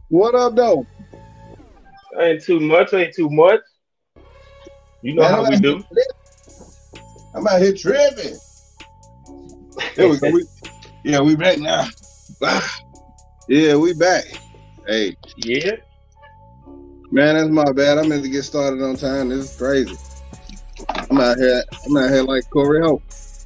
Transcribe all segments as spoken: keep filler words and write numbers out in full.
What up, though? Ain't too much. Ain't too much. You know Man, how I'm out we here, do. tri- I'm out here tripping. There we go. We, yeah, we back now. Ah, yeah, we back. Hey, Yeah. man, that's my bad. I meant to get started on time. This is crazy. I'm out here. I'm out here like Corey Hope.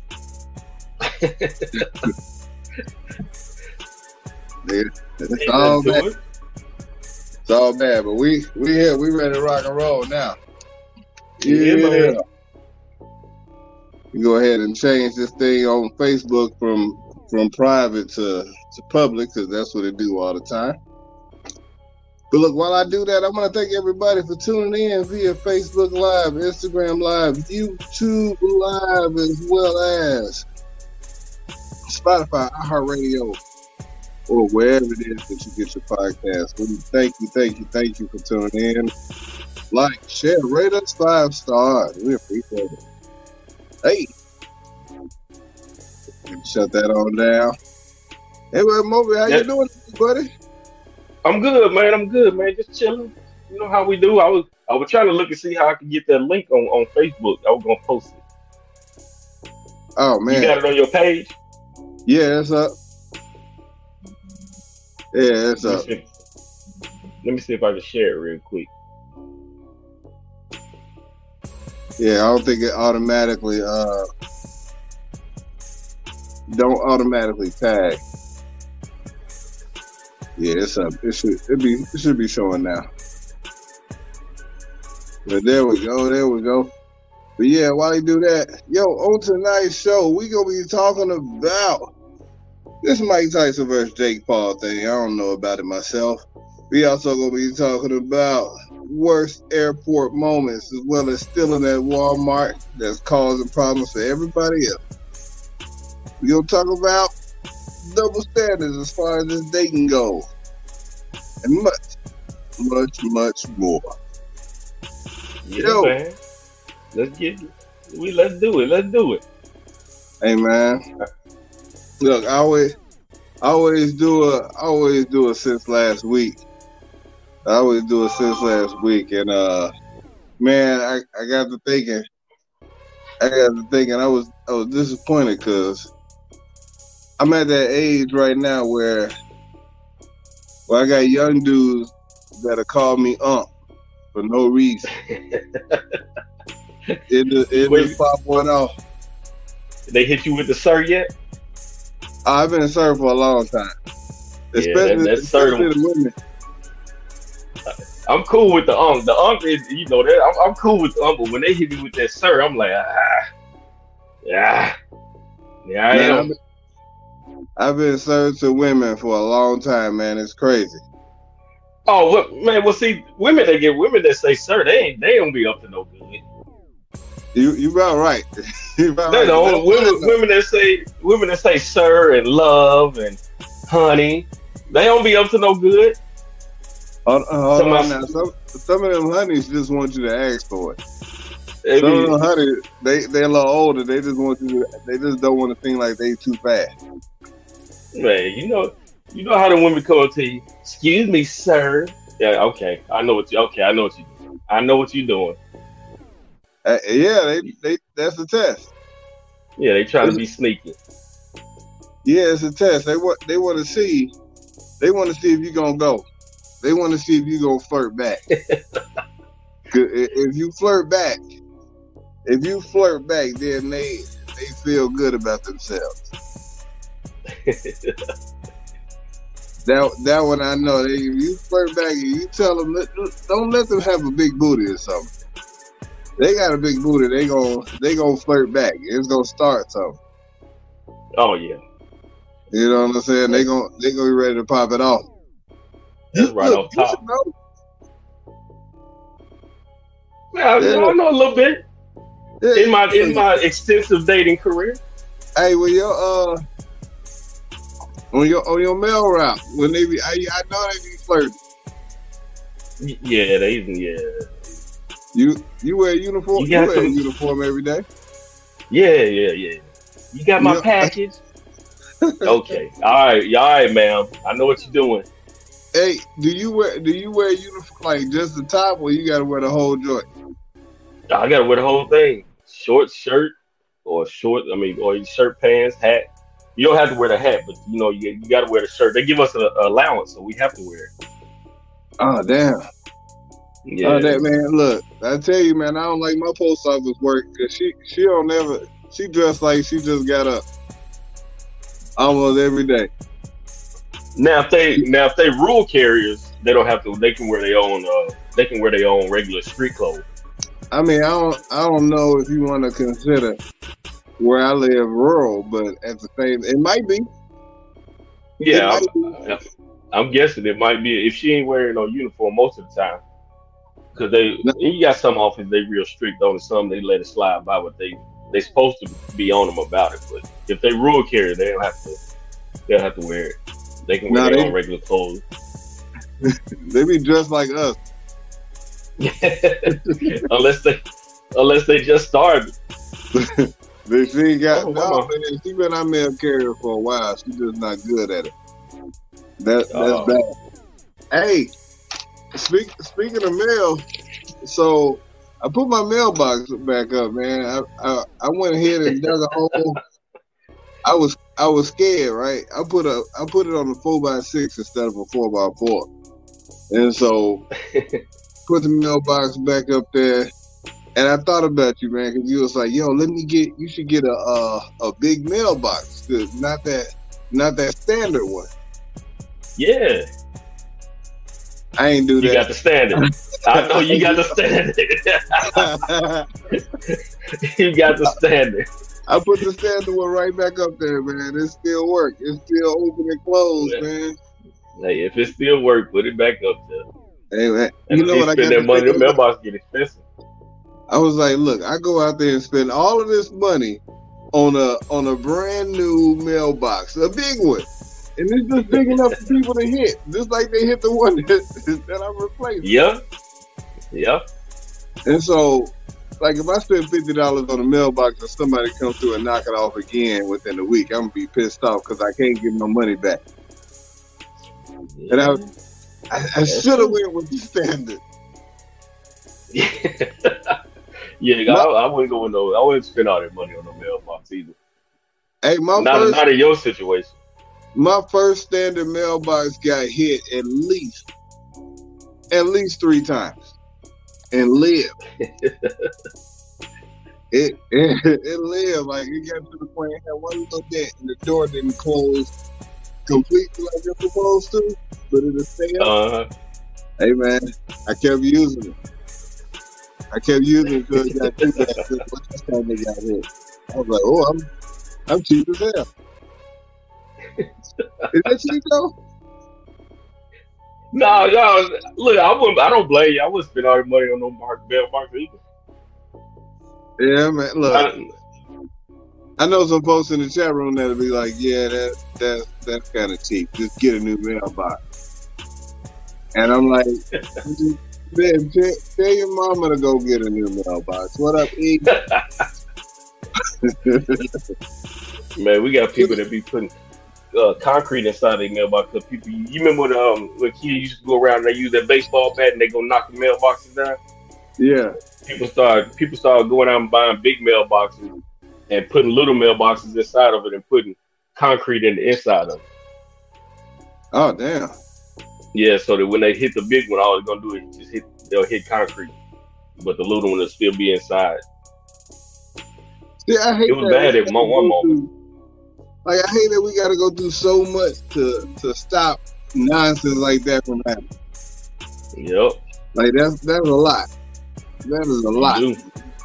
Yeah, it's Ain't nothing all bad. to it. It's all bad. But we we here. We ready to rock and roll now. Yeah, Yeah. man. We go ahead and change this thing on Facebook from from private to to public because that's what it do all the time. But look, while I do that, I want to thank everybody for tuning in via Facebook Live, Instagram Live, YouTube Live, as well as Spotify, iHeartRadio, or wherever it is that you get your podcast. We thank you, thank you, thank you for tuning in. Like, share, rate us five stars. We appreciate it. Hey, shut that on down. Hey, well, Moby, how Yeah, you doing, buddy? I'm good, man. I'm good, man. Just chilling. You know how we do. I was I was trying to look and see how I could get that link on, on Facebook. I was gonna post it. Oh You man, got it on your page? yeah, it's up. Yeah, it's Let me up. see. Let me see if I can share it real quick. Yeah, I don't think it automatically uh don't automatically tag. Yeah, it's up. It should it be it should be showing now. But there we go, there we go. But yeah, while you do that, yo, on tonight's show, we gonna be talking about this Mike Tyson versus Jake Paul thing. I don't know about it myself. We also gonna be talking about worst airport moments, as well as stealing at Walmart that's causing problems for everybody else. We gonna talk about double standards as far as this dating goes, and much, much, much more. Yeah, Yo, man. Let's get it. We let's do it. Let's do it. hey man, look, I always, I always do a, I always do it since last week. I always do it since last week, and uh, man, I, I got to thinking, I got to thinking, I was, I was disappointed because I'm at that age right now where, where I got young dudes that'll call me ump for no reason. It just, it Wait, just pop one off. they hit you with the sir yet? I've been serving for a long time, Yeah, that, especially, that's especially certain. the women. I'm cool with the unk. The unk is, you know, that I'm, I'm cool with the unk, but when they hit me with that sir, I'm like, ah, yeah, yeah, I Man, I've am. been, I've been serving to women for a long time, man. It's crazy. Oh, what, man? Well, see, women that get women that say sir, they ain't, they don't be up to no good. You you about right. You about They right. 'Cause don't. that's what I Women, know. women that say women that say sir and love and honey, they don't be up to no good. Hold, hold Some on of now. Some some of them honeys just want you to ask for it. they Some of be, them honeys, they they a little older. They just want you to. They just don't want to seem like they too fast. man, you know, you know how the women come up to you. Excuse me, sir. Yeah, okay. I know what you. Okay, I know what you. I know what you're doing. Uh, yeah, they they that's a test. Yeah, they trying to It's, be sneaky. yeah, it's a test. They want they want to see. They want to see if you gonna go. They want to see if you gonna flirt back. 'Cause i- if you flirt back, if you flirt back, then they they feel good about themselves. That that one I know. They, if you flirt back and you tell them, let- don't let them have a big booty or something. They got a big booty. They gon' they gonna flirt back. It's gonna start something. Oh yeah, You know what I'm saying? They that's, gon' they gonna be ready to pop it off. that's You right look. off You should top. know. Yeah, I, Yeah, I know a little bit yeah. in my in Look, my extensive dating career. hey, when your uh on your on your mail route, when they be, I, I know they be flirting. Y- Yeah, they yeah. You you wear a uniform. You You got wear a some. uniform every day. Yeah, yeah, yeah. You got my You package. Okay. All right. All right, ma'am. I know what you're doing. Hey, do you wear do you wear uniform like just the top, or you gotta wear the whole joint? I gotta wear the whole thing. Short shirt or short, I mean, or shirt, pants, hat. You don't have to wear the hat, but you know, you, you gotta wear the shirt. They give us an allowance, so we have to wear it. Oh damn. Yeah. Oh that man, look, I tell you, man, I don't like my post office work because she she don't never she dressed like she just got up almost every day. Now if they now if they rural carriers, they don't have to. They can wear their own. Uh, they can wear their own regular street clothes. I mean, I don't I don't know if you want to consider where I live rural, but at the same, it might be. Yeah, It I'm, might be. I'm guessing it might be if she ain't wearing no uniform most of the time. Because they, No. you got some offices they real strict on, and some they let it slide by what they they supposed to be on them about it. But if they rural carrier, they don't have to. They don't have to wear it. They can wear No, their they- own regular clothes. They be dressed like us. unless they, unless they just started. But she ain't got Oh, no, wow. man, she been our mail carrier for a while. She just not good at it. That that's Oh. bad. Hey, speak, speaking of mail, so I put my mailbox back up, man. I, I I went ahead and dug a hole. I was I was scared, right? I put a I put it on a four by six instead of a four by four, and so put the mailbox back up there. And I thought about you, man, because you was like, "Yo, let me get. You should get a a, a big mailbox, 'cause not that not that standard one." Yeah, I ain't do you got that. the standard. I know you got the standard. You got the standard. I put the standard one right back up there, man. It still work. It's still open and closed, Yeah. man. Hey, if it still works, put it back up there. Hey, man, And you know what I spend got that to money. The think about? mailbox get expensive. I was like, look, I go out there and spend all of this money on a on a brand new mailbox, a big one, and it's just big enough for people to hit, just like they hit the one that, that I replaced. Yeah, yeah. And so, like, if I spend fifty dollars on a mailbox and somebody comes through and knock it off again within a week, I'm gonna be pissed off because I can't get my money back. And I, I, I should have went with the standard. Yeah, I, I wouldn't go with no. I wouldn't spend all that money on no mailbox either. Hey, my Not first, not in your situation. my first standard mailbox got hit at least, at least three times, and lived. it, it it lived like it got to the point it had one little dent and the door didn't close completely like it's supposed to, but it was stay up. Uh, Hey man, I kept using it. I kept using it until it got too bad. The last time they got hit, I was like, "Oh, I'm, I'm cheap as hell." Is that cheap though? no, no. Look, I wouldn't. I don't blame you. I wouldn't spend all that money on no mark mailbox either. Yeah, man. Look, I, I know some folks in the chat room that'll be like, "Yeah, that that that's kind of cheap. Just get a new mailbox." And I'm like, "Man, tell, tell your mama to go get a new mailbox." What up, E? man, we got people that be putting uh, concrete inside their mailbox. Cause people, you remember when um when kids used to go around and they use that baseball bat and they go knock the mailboxes down? Yeah. People start people started going out and buying big mailboxes and putting little mailboxes inside of it and putting concrete in the inside of it. Oh damn. Yeah, so that when they hit the big one, all they're gonna do is just hit they'll hit concrete, but the little one will still be inside. See, I hate It was that bad we at gotta one- one go moment. through- Like I hate that we got to go through so much to to stop nonsense like that from happening. Yep. Like that's that's a lot. That is a lot. You do.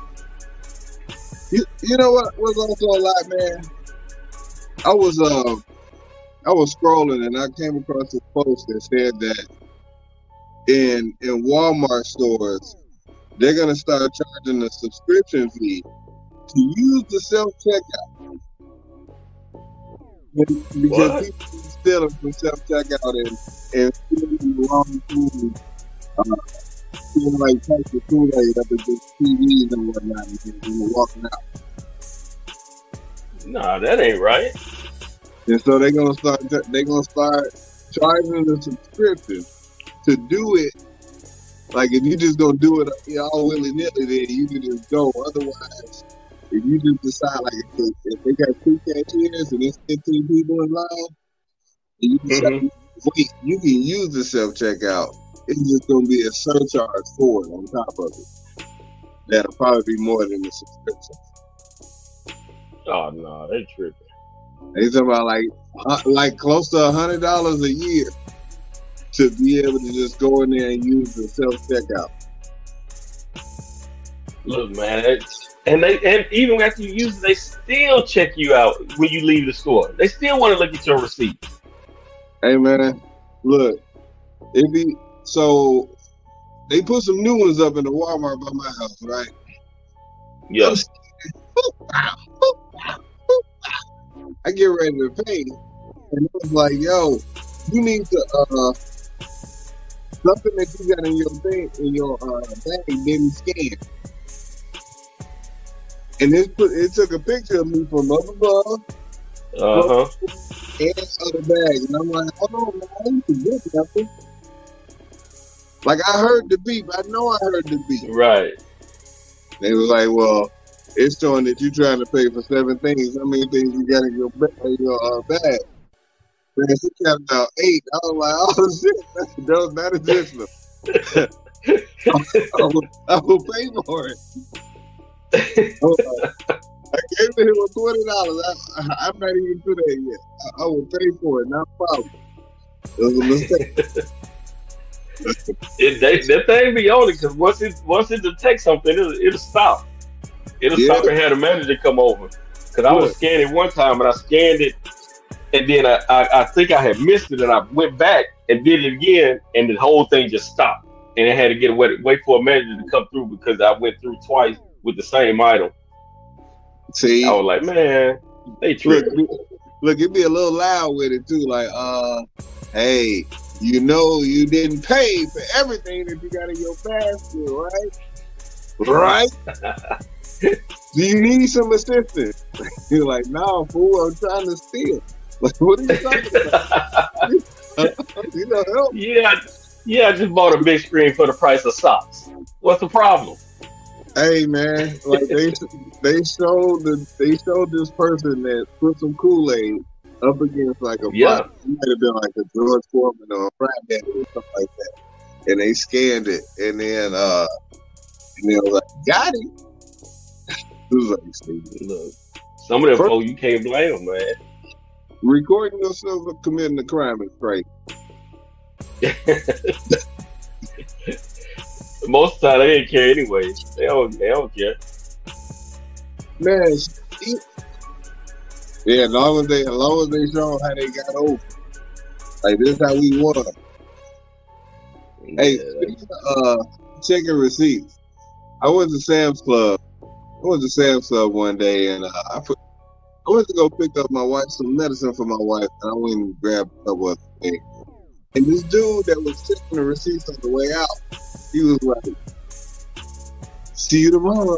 You, you know what was also a lot, man? I was uh I was scrolling and I came across this post that said that in in Walmart stores they're gonna start charging a subscription fee to use the self checkout because What? people are stealing from self checkout and and stealing the wrong food, uh, feeling like types of Kool-Aid up at the T Vs and whatnot, and, and walking out. Nah, that ain't right. And so they're gonna start. They're gonna start charging the subscription to do it. Like if you just gonna do it you know, all willy nilly, then you can just go. Otherwise, if you just decide like if, if they got two cashiers and there's fifteen people in line, and you decide mm-hmm. wait, you can use the self checkout. It's just gonna be a surcharge for it on top of it. That'll probably be more than the subscription. Oh no, they tripping. They talking about like uh, like close to a hundred dollars a year to be able to just go in there and use the self checkout. Look, man, it's, and they and even after you use it, they still check you out when you leave the store. They still want to look at your receipt. Hey man, look, it be so they put some new ones up in the Walmart by my house, right? Yeah. I get ready to pay, and it was like, "Yo, you need to uh something that you got in your thing in your uh, bag didn't scan." And it put it took a picture of me from up above, uh huh, and other bag, and I'm like, "Hold on, man, I need to get something." Like I heard the beep, I know I heard the beep. Right. They was like, "Well, it's showing that you're trying to pay for seven things. How many things you got in your, in your uh, bag?" Man, she counted out eight. I was like, "Oh shit, that, that is this one." I, will, I will pay for it. I, like, I gave him twenty dollars. I, I, I'm not even to that yet. I, I will pay for it, not a problem. It was a mistake. it, they, that thing be on it because once it once it detects something, it'll, it'll stop. It'll yeah. stop and have the manager come over. Because I was scanning one time and I scanned it, and then I, I, I think I had missed it, and I went back and did it again, and the whole thing just stopped. And I had to get away, wait for a manager to come through because I went through twice with the same item. See, I was like, man, they tripped. Look, look, it be a little loud with it too. Like, uh, hey, you know, you didn't pay for everything that you got in your basket, right? Right? Do you need some assistance? You're like, no, fool, I'm trying to steal. Like, what are you talking about? You know, help. Yeah, yeah, I just bought a big screen for the price of socks. What's the problem? Hey man, like they they showed the they showed this person that put some Kool-Aid up against like a yeah. box. It might have been like a George Foreman or a Frat Daddy or something like that. And they scanned it, and then uh, and they was like, got it. It was like, stupid. Look, some of them folks you can't blame them, man. Recording yourself for committing a crime is crazy. Most of the time they didn't care anyway. They don't. They don't care. Man, yeah. As long as they, as long as they show how they got over, like this, is how we won. Yeah. Hey, speaking of, uh, checking receipts, I went to Sam's Club. I went to Sam's Club one day, and uh, I put, I went to go pick up my wife some medicine for my wife, and I went and grabbed a couple of things. And this dude that was checking the receipts on the way out, he was like, "See you tomorrow."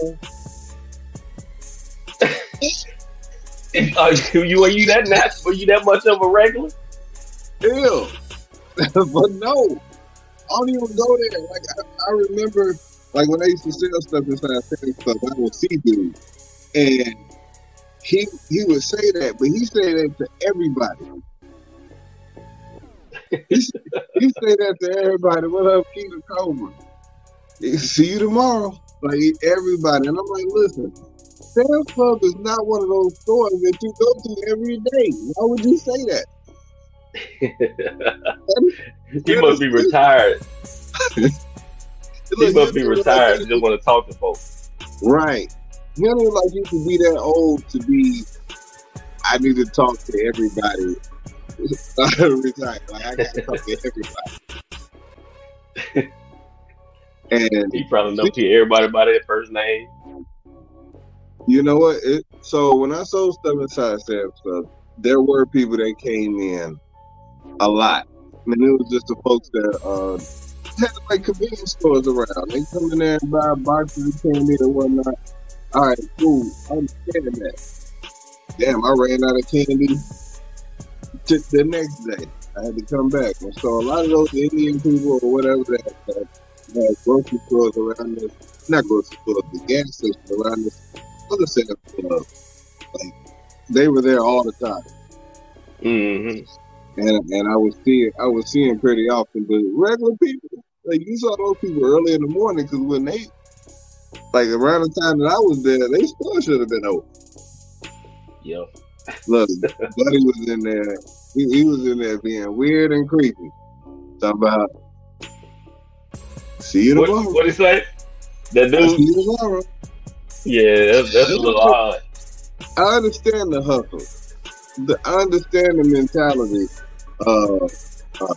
Are you, are you that not, were you that much of a regular? Hell, but no, I don't even go there. Like I, I remember, like when I used to sell stuff inside Sam's Club, I would see dude, and he he would say that, but he said that to everybody. he, he say that to everybody. What up, Keita Cobra? See you tomorrow. Like everybody, and I'm like, listen. Sam's Club is not one of those stores that you go to every day. Why would you say that? that he must be retired. He Look, must be retired. Like just want to talk to folks. Right. You don't even like you to be that old to be. I need to talk to everybody. Retired. Like I got to talk to everybody. And he probably knows everybody by their first name. You know what? It, so when I sold stuff inside Sam's Club, there were people that came in a lot. I mean, it was just the folks that uh, had like convenience stores around. They come in there and buy boxes of candy and whatnot. All right, cool. I understand that. Damn, I ran out of candy t- the next day. I had to come back. And so a lot of those Indian people or whatever that, that had grocery stores around this, not grocery stores, the gas station around this other Sam's Club, like, they were there all the time. Mm-hmm. And and I was seeing I was seeing pretty often, but regular people, like you saw those people early in the morning, because when they, like around the time that I was there, they still should have been open. Yeah. Look, Buddy was in there. He, he was in there being weird and creepy. Talking about, see you tomorrow. What, what he say? That dude? See you tomorrow. Yeah, that's, that's a little odd. I understand the hustle. The, I understand the mentality. Uh, uh,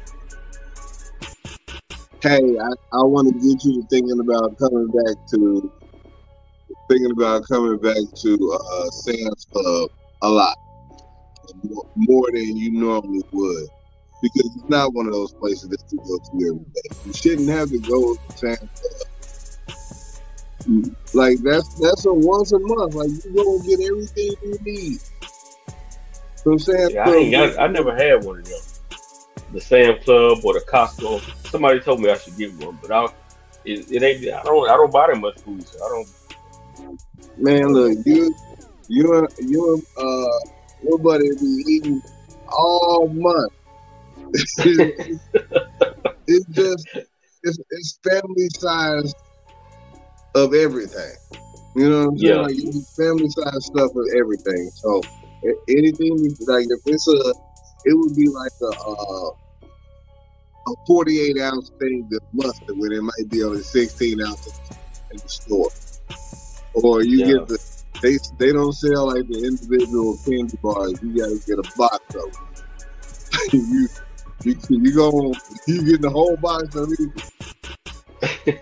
hey, I, I want to get you to thinking about coming back to thinking about coming back to uh, Sam's Club a lot, more than you normally would, because it's not one of those places that you go to every day. You shouldn't have to go to Sam's Club. Like that's that's a once a month. Like you go and get everything you need. So Sam's yeah, Club, I, ain't got, I never had one of them. The Sam Club or the Costco. Somebody told me I should get one, but I it, it ain't. I don't. I don't buy that much food, so I don't. Man, look, you, you, you, uh, your buddy be eating all month. it's, it's just, it's, it's family size of everything. You know what I'm saying? Yeah. Like it's family size stuff of everything. So anything like if it's a, it would be like a, uh, a forty-eight ounce thing of mustard when it might be only sixteen ounces in the store. Or you yeah. get the, they they don't sell like the individual candy bars. You gotta get a box of them. you, you, you go, you get the whole box of these.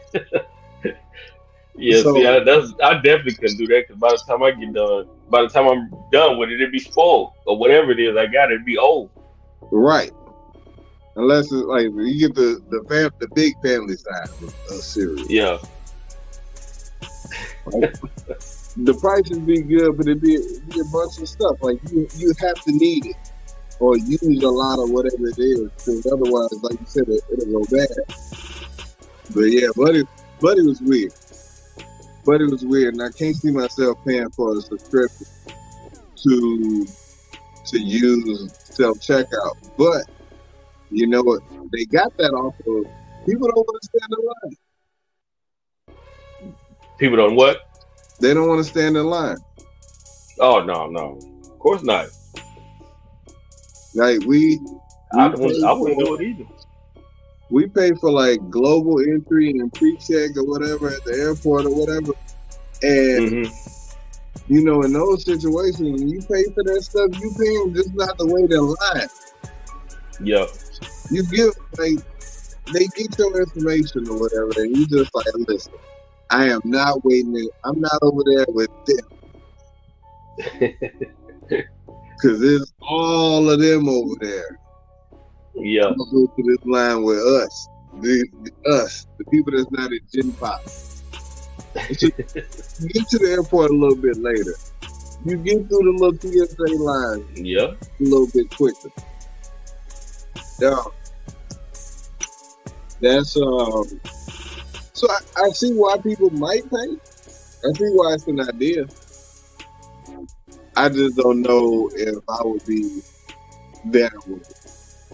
Yeah, So- see, I, that's, I definitely couldn't do that, because by the time I get done, by the time I'm done with it, it'd be spoiled. Or whatever it is I got, it'd be old. Right. Unless it's like you get the the fam, the big family size of, of cereal. Yeah. The prices be good, but it be, it be a bunch of stuff. Like you, you have to need it or use a lot of whatever it is, because otherwise, like you said, it, it'll go bad. But yeah, Buddy, Buddy was weird. Buddy was weird, and I can't see myself paying for a subscription to to use self checkout. But you know what? They got that off of people don't want to stand in line. People don't what? They don't want to stand in line. Oh, no, no. Of course not. Like we, I we wouldn't, pay I wouldn't for- do it either. We pay for like global entry and pre-check or whatever at the airport or whatever. And Mm-hmm. you know, in those situations, when you pay for that stuff, you paying just not to wait in line. Yeah. You give like they get your information or whatever, and you just like, listen, I am not waiting. In, I'm not over there with them because there's all of them over there. Yeah. I'm gonna go to this line with us, the, the- us, the people that's not at Gen Pop. Get to the airport a little bit later. You get through the little T S A line Yeah. a little bit quicker. Yeah. That's um. So I, I see why people might pay. I see why it's an idea. I just don't know if I would be there with it.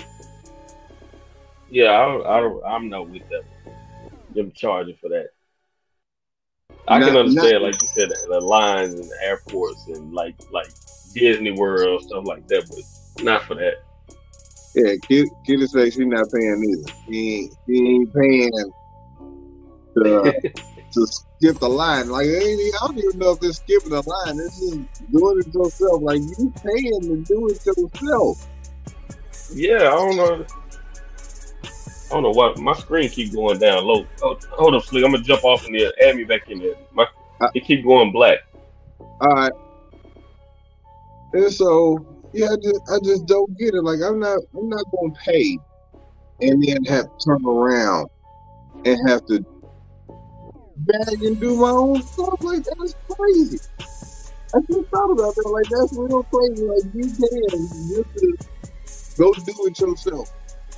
Yeah, I don't, I don't, I'm not with them. Them charging for that. I can Not- understand, not- like you said, the lines in the airports and like like Disney World, stuff like that, but not for that. Yeah, kid, kid is like she's not paying either. He ain't, he ain't paying to, to skip the line. Like, it ain't, I don't even know if it's skipping the line. It's just doing it yourself. Like, you paying to do it yourself. Yeah, I don't know. I don't know why my screen keep going down low. Oh, hold up, Slick. I'm gonna jump off in there. Add me back in there. My Uh, it keep going black. All right. And so, yeah, I just, I just don't get it. Like, I'm not, I'm not going to pay and then have to turn around and have to bag and do my own stuff. Like, that's crazy. I just thought about that. Like, that's real crazy. Like, you can just to Go do it yourself.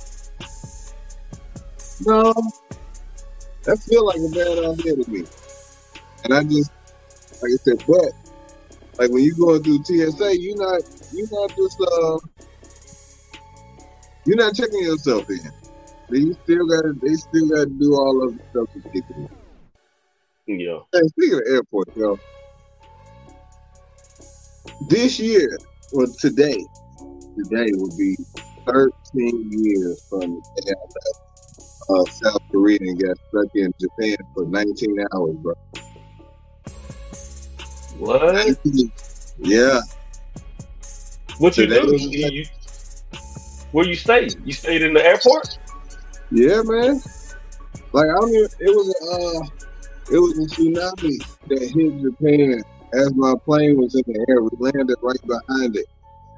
No, that feel like a bad idea to me. And I just, like I said, but like when you going through T S A, you not you not just uh you're not checking yourself in. You still gotta they still gotta do all of the stuff to stick in. Yeah. Hey, speaking of airport, yo, this year, well today, today would be thirteen years from the day I left uh, South Korea and got stuck in Japan for nineteen hours, bro. What? Yeah. What you Today do? was- You, you, where you stayed? You stayed in the airport? Yeah, man. Like I don't even. It was a, uh, it was a tsunami that hit Japan as my plane was in the air. We landed right behind it.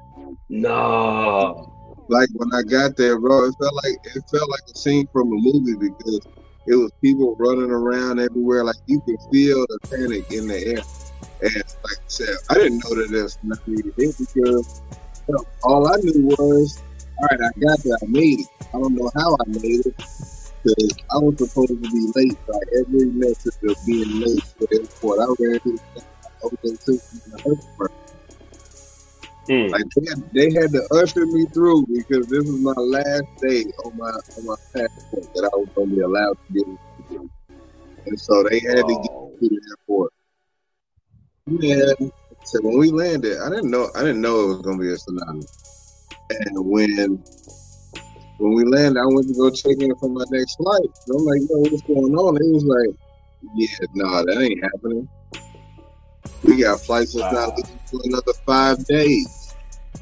No. Like when I got there, bro, it felt like it felt like a scene from a movie because it was people running around everywhere. Like you could feel the panic in the air. And like I said, I didn't know that there was tsunami hit because you know, all I knew was, all right, I got there, I made it. I don't know how I made it. Because I was supposed to be late by every message of being late for the airport. I ran to the airport. Mm. Like they had, they had to usher me through because this was my last day on my on my passport that I was going to be allowed to get into. And so they had to get Oh. me to the airport. Yeah. So when we landed, I didn't know I didn't know it was going to be a tsunami. And when when we landed, I went to go check in for my next flight. And I'm like, yo, what's going on? He was like, yeah, no, nah, that ain't happening. We got flights that's Wow. not leaving for another five days.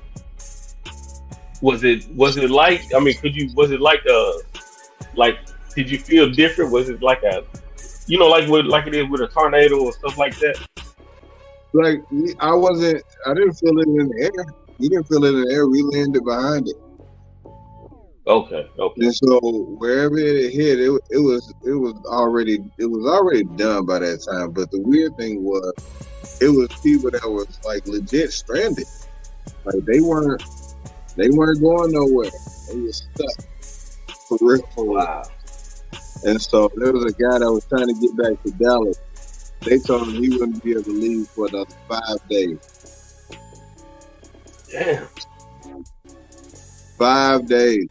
Was it was it like I mean could you was it like uh like did you feel different? Was it like a you know like with like it is with a tornado or stuff like that? Like, I wasn't, I didn't feel it in the air. We didn't feel it in the air. We landed behind it. Okay, okay. And so wherever it hit, it, it was it was already it was already done by that time. But the weird thing was, it was people that was like legit stranded. Like they weren't they weren't going nowhere. They were stuck for real. For real. Wow. And so there was a guy that was trying to get back to Dallas. They told him he wouldn't be able to leave for another five days. Damn. Five days.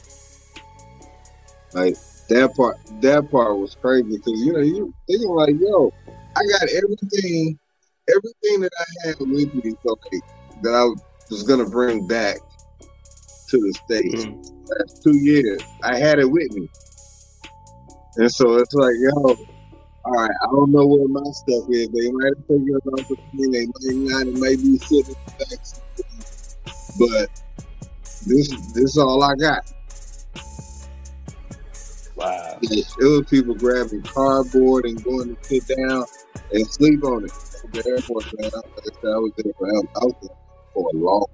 Like that part, that part was crazy because you know you thinking like, yo, I got everything, everything that I had with me, so like, that I was gonna bring back to the States. Mm. Last two years, I had it with me, and so it's like, yo, all right, I don't know where my stuff is. They might have taken it off the plane, they might not. It might be sitting in the back seat, but this, this is all I got. Wow. It was people grabbing cardboard and going to sit down and sleep on it. At the airport, man. I was there for, I was there for a long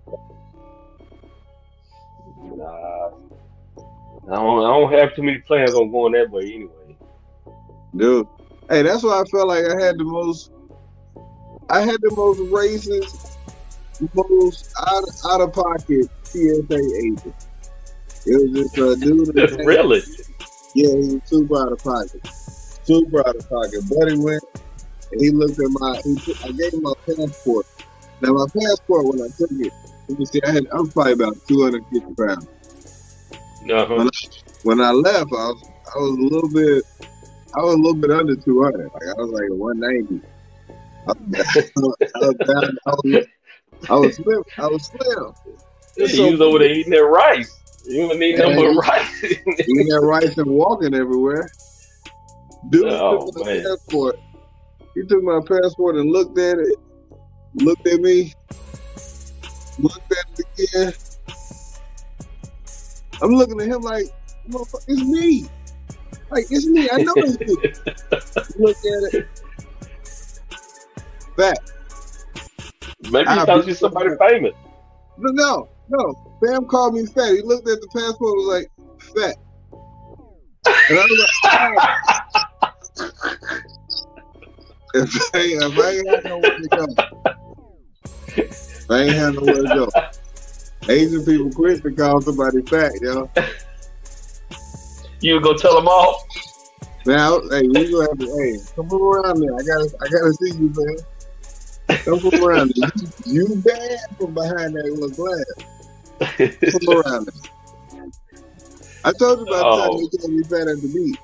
time. Nah. I don't, I don't have too many plans on going that way anyway. Dude. Hey, that's why I felt like I had the most, I had the most racist, most out, out of pocket T S A agent. It was just a dude. that- Really? Yeah, he was super out of pocket. Super out of pocket. Buddy went and he looked at my, he took, I gave him my passport. Now my passport, when I took it, you can see I had, I was probably about two hundred fifty pounds. Uh-huh. When I, when I left, I was, I was a little bit, I was a little bit under two hundred. Like I was like one ninety. I was, I was down, I was, I was slim. I was slim. Yeah, So- you was over there eating that rice. You wouldn't need no Yeah, more you- rice. Eating that rice and walking everywhere. Dude Oh, took my man. passport. He took my passport and looked at it, looked at me, looked at it again. I'm looking at him like, motherfucker, it's me. Like, it's me. I know it's you. Look at it. Back. Maybe you I thought be- you was somebody famous. But no, no. Bam called me fat. He looked at the passport and was like, fat. And I was like, oh. If I, if I ain't had nowhere to go, if I ain't had nowhere to go. Asian people quick to call somebody fat, yo. You go tell them off. Now, hey, we gonna have to, hey, come around there. I gotta, I gotta see you, man. Don't come around there. You, you bad from behind that little glass. Come around there. I told you about Oh. the time you told me fat at the beach.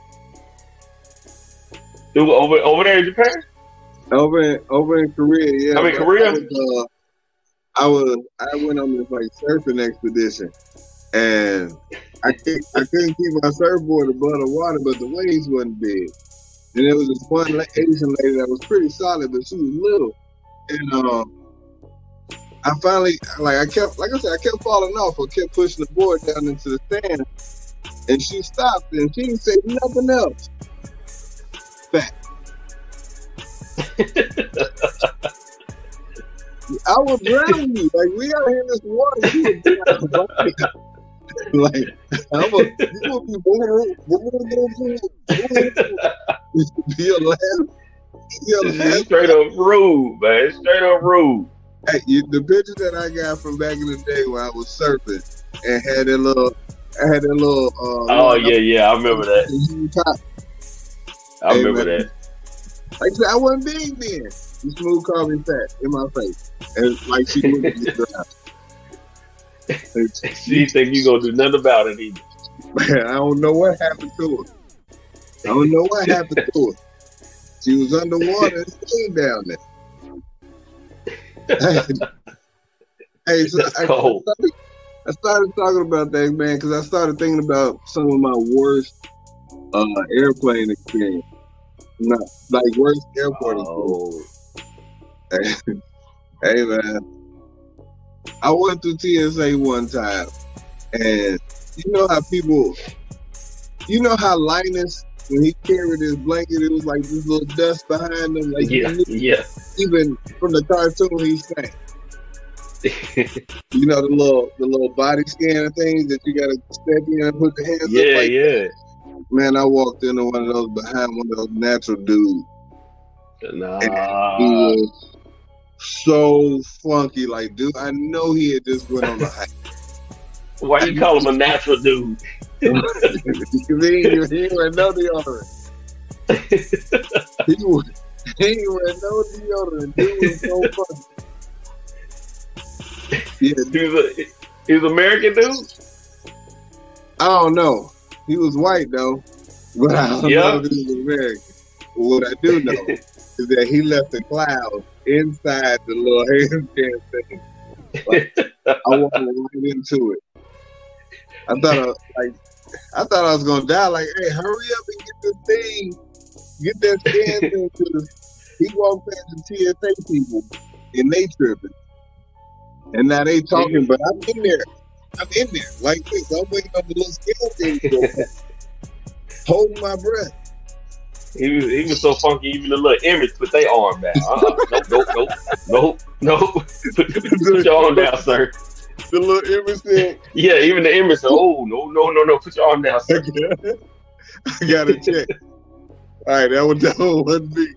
Dude, over over there in Japan? Over in over in Korea, yeah. I mean, but Korea? I was, uh, I was I went on this like surfing expedition, and I couldn't I couldn't keep my surfboard above the water, but the waves wasn't big. And there was this one la- Asian lady that was pretty solid, but she was little. And um, I finally like I kept like I said I kept falling off. I kept pushing the board down into the sand, and she stopped and she didn't say nothing else. Fat. I was drowning you. Like, we out here in this water. You were drowning. Like, I'm a, you gonna be boom, boom, boom, boom. You'll laugh. You'll laugh. Straight up rude, man. Straight up rude. Hey, you, the picture that I got from back in the day when I was surfing and had that little, I had that little. Uh, Oh, yeah, yeah. I remember that. I Hey, remember man. that. Like I said, I wasn't big then. You smooth called me fat in my face, and like she wouldn't get drowned. She think you gonna do nothing about it either. Man, I don't know what happened to her. I don't know what happened to her. She was underwater and stayed down there. Hey, so That's I, I, cold. started, I started talking about that, man, because I started thinking about some of my worst uh, airplane experience. Not like worst airport experience. Oh, Hey, hey, man, I went through T S A one time, and you know how people, you know how Linus, when he carried his blanket, it was like this little dust behind him, like yeah, you knew, yeah. even from the cartoon he sang. You know the little the little body scanner things that you gotta step in and put the hands up yeah, like. yeah. Man, I walked into one of those behind one of those natural dudes. Nah. He was so funky. Like, dude, I know he had just went on the hike. Why you call him a natural dude? Because he ain't he ain't no deodorant. He was he ain't wearing no deodorant. Dude was so funky. Yeah, He was a he was American dude. I don't know. He was white though, but I don't Yeah. know if he was American. What I do know is that he left the clouds inside the little handstand thing. Like, I walked right into it. I thought I, like I thought I was gonna die. Like, hey, hurry up and get this thing, get that stand thing. Because he walked past the T S A people and they tripping, and now they talking, but I'm in there. I'm in there like this. I'm waiting on the little scale thing to go past. Holding my breath. He was he was so funky. Even the little image put their arm down. Uh-uh. Nope, nope, nope, nope, nope. Put, put your arm down, sir. The little image thing. Yeah, even the image said, "Oh no, no, no, no! Put your arm down, sir." I gotta check. All right, that one, that one wasn't me.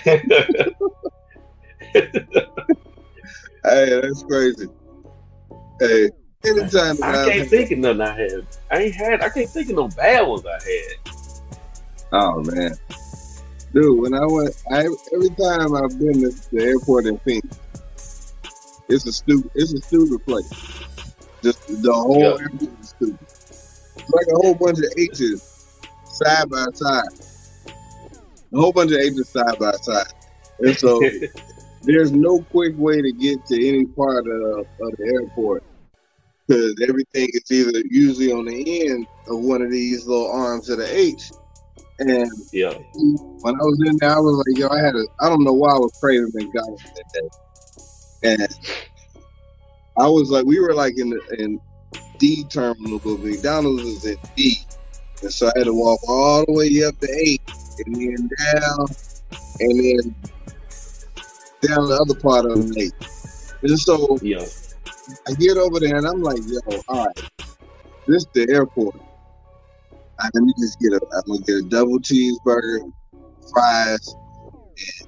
Hey, that's crazy. Hey, anytime that I I've can't think of nothing I had. I ain't had. I can't think of no bad ones I had. Oh man, dude, when I went, I every time I've been to the airport in Phoenix, it's a stupid, it's a stupid place. Just the whole Yeah. airport is stupid. It's like a whole bunch of H's side by side, a whole bunch of H's side by side, and so there's no quick way to get to any part of, of the airport because everything is either usually on the end of one of these little arms of the H. And Yeah. when I was in there, I was like, yo, I had a, I don't know why I was craving McDonald's that day. And I was like, we were like in the in D terminal, but McDonald's is in D. And so I had to walk all the way up to eight and then down and then down the other part of the eight. And so Yeah. I get over there and I'm like, yo, all right, this is the airport. Let me just get a, I'm gonna get a double cheeseburger, fries, and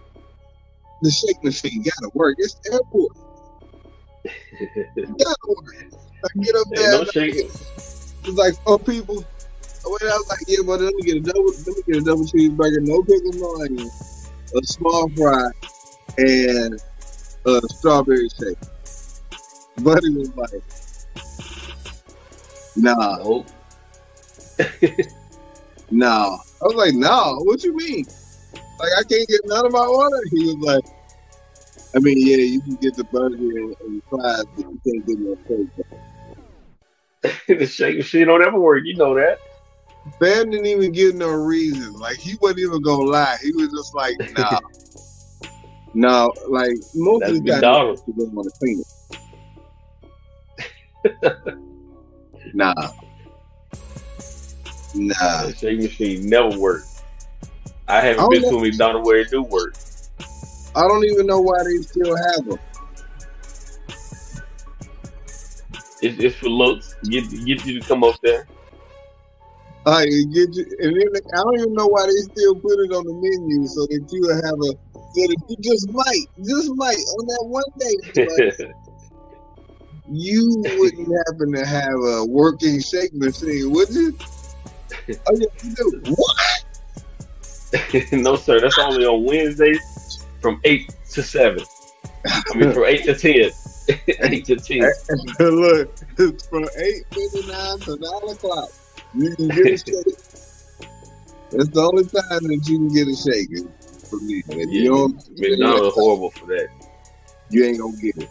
the shake machine gotta work. It's the airport. It gotta work. I get up Ain't there, no shaking. it's like four people. I went out, I was like, yeah, but let me get a double, let me get a double cheeseburger, no pickles, no onion, a small fry, and a strawberry shake. Buddy was like, nah, Nope. nah. I was like, nah, what you mean? Like, I can't get none of my order? He was like, I mean, yeah, you can get the burger and, and fries, but you can't get no steak. The shake machine don't ever work. You know that. Fam didn't even give no reason. Like, he wasn't even gonna lie. He was just like, nah. No, like, most That's of the time, McDonald's. he didn't want to clean it. Nah. Nah. The shake machine never worked. I haven't I been don't to a McDonald's where it do work. I don't even know why they still have them. It's, it's for looks. Get get you to come up there. Like, get you, and then they, I don't even know why they still put it on the menu so that you would have a, so that you just might, just might, on that one day, like, you wouldn't happen to have a working shake machine, would you? Oh, yeah, you do. What? No, sir. That's only on Wednesdays from eight to seven. I mean, from eight to ten. eight to ten. Look, it's from eight fifty-nine to nine o'clock. You can get a shake. That's the only time that you can get a shake is for me. If Yeah, you don't, McDonald's is horrible for that. you ain't gonna get it.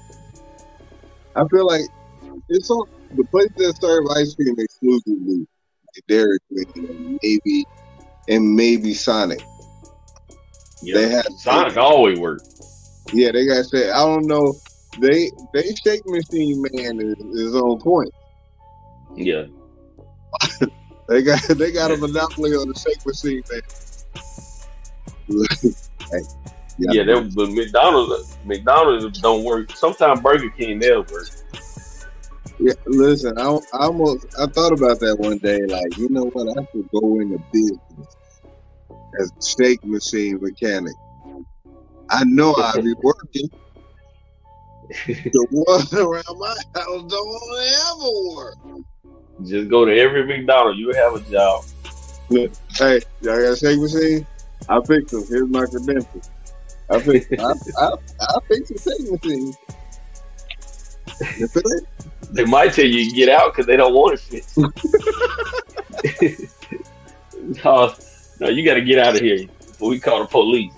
I feel like it's on the place that serve ice cream exclusively, like Dairy Queen, and maybe and maybe Sonic. Yeah, They have Sonic always work. Yeah, they got shit. I don't know. They they shake machine man is, is on point. Yeah. They got they got a monopoly on the shake machine man. Hey, Yeah, that, but McDonald's McDonald's don't work. Sometimes Burger King they'll work. Yeah, listen, I, I almost I thought about that one day. Like, you know what? I could go into business as a shake machine mechanic. I know I'd be working. The ones around my house don't ever work. Just go to every McDonald's. You have a job. Look, hey, y'all got a shake machine? I fix them. Here's my credentials. I fix. I, I, I fix the shake machine. You feel it? They might tell you to get out because they don't want it fixed. no, no, you got to get out of here before we call the police.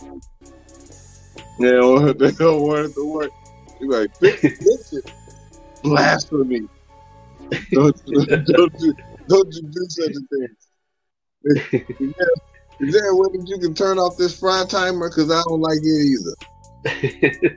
They don't, they don't want it to work. You like, fix it, fix it. Blasphemy. Don't, don't, you, don't you do such a thing. Is there, is there a way that you can turn off this fry timer? Because I don't like it either.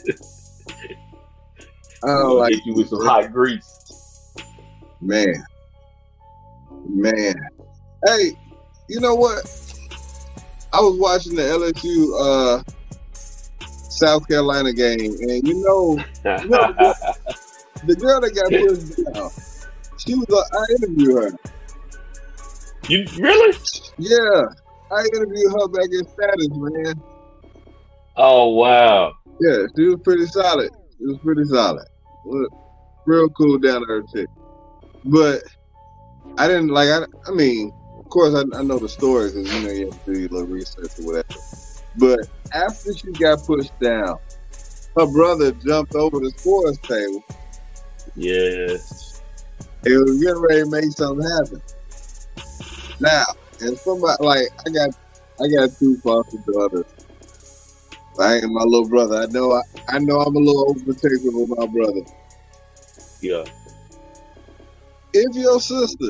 I don't like Hit you with some hot grease. Man. Man. Hey, you know what? I was watching the L S U uh, South Carolina game, and you know, you know the, girl, the girl that got pushed down, she was a, I interviewed her. You really? Yeah. I interviewed her back in Status, man. Oh wow. Yeah, she was pretty solid. She was pretty solid. Real cool, down to earth chick. But I didn't like. I, I mean, of course, I, I know the story because you know you have to do your little research or whatever. But after she got pushed down, her brother jumped over the sports table. Yes. He was getting ready to make something happen. Now, and somebody like I got, I got two foster daughters. I ain't my little brother. I know. I, I know. I'm a little overprotective of my brother. Yeah. If your sister,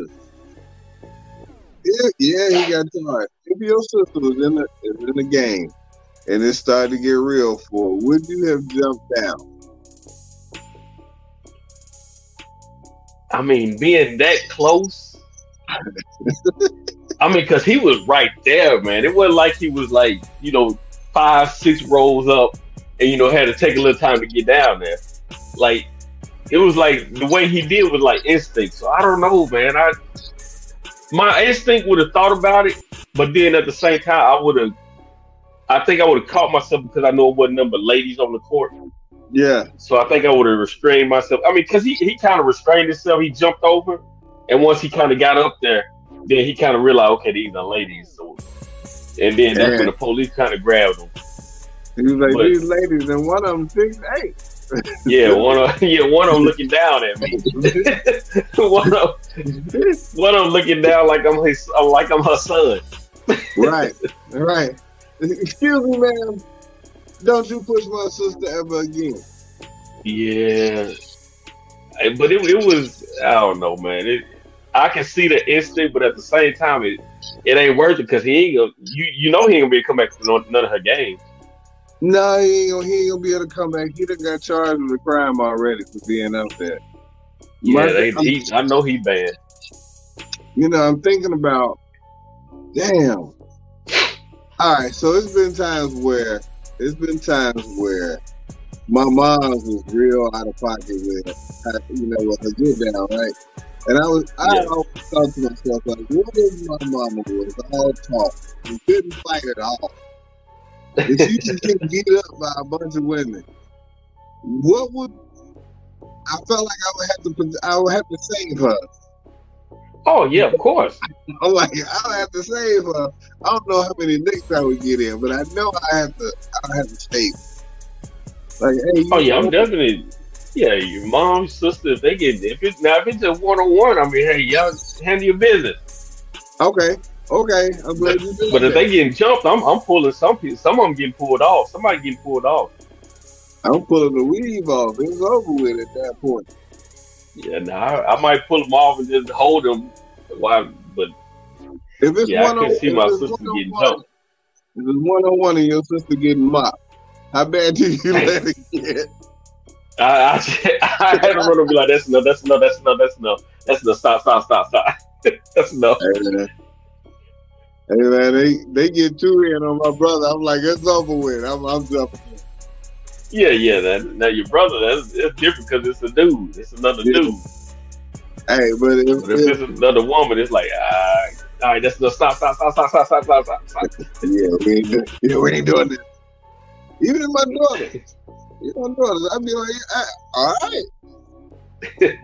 if, yeah, he got charged. If your sister was in the in the game and it started to get real for her, would you have jumped down? I mean, being that close. I mean, because he was right there, man. It wasn't like he was like, you know, five, six rows up and, you know, had to take a little time to get down there. Like, it was like the way he did was like instinct. So I don't know, man. I my instinct would have thought about it, but then at the same time, I would have. I think I would have caught myself because I know it wasn't number ladies on the court. Yeah. So I think I would have restrained myself. I mean, because he, he kind of restrained himself. He jumped over. And once he kind of got up there, then he kind of realized, okay, these are ladies. So, and then that's Yeah. when the police kind of grabbed him. He was like, But- these ladies, and one of them six eight. Yeah, one of yeah, one of them looking down at me. one of one of them looking down like I'm his, like I'm her son. Right, right. Excuse me, ma'am. Don't you push my sister ever again. Yeah, Eh, but it, it was I don't know, man. It, I can see the instinct, but at the same time, it it ain't worth it because he ain't gonna, you you know he ain't gonna be able to come back to no- none of her games. No, he ain't, gonna, he ain't gonna be able to come back. He done got charged with a crime already for being up there. Yeah, My- they, he, I know he bad. You know, I'm thinking about, damn. All right, so it's been times where, it's been times where my mom was real out of pocket with, uh, you know, with her get down, right? And I was, I Yeah. always thought to myself, like, what if my mama was all talk and couldn't fight at all? If she just get beat up by a bunch of women, what would, I felt like I would have to, I would have to save her. Oh yeah, of course. I'm like, I would have to save her. I don't know how many nicks I would get in, but I know I have to, I would have to save her. Like, hey, you Oh yeah, I'm know, definitely. Yeah, your mom, sister, if they get if it now if it's a one on one, I mean, hey, y'all handle your business. okay, okay, I'm glad you did But if that. they getting jumped, I'm I'm pulling some people. Some of them getting pulled off. Somebody getting pulled off. I'm pulling the weave off. It's over with at that point. Yeah, nah, I, I might pull them off and just hold them. Why? But If it's yeah, I one on, can see if my it's sister one on getting one, jumped. if it's one on one and your sister getting mopped, how bad do you let it get? I I, I had to run and be like, that's enough. That's enough. That's enough. That's enough. That's enough. Stop. Stop. Stop. Stop. That's enough. Hey man, hey man, they they get two in on my brother. I'm like, it's over with. I'm I'm jumping. Yeah, yeah. That, now your brother, that's it's different because it's a dude. It's another Yeah. dude. Hey, but if, But if if it's another woman, it's like, ah, all right, that's enough. Stop. Stop. Stop. Stop. Stop. Stop. Stop. Stop. Stop. yeah, we ain't, do- yeah, we ain't doing this. Even if my daughter, even my daughter, I'd be like, I, all right,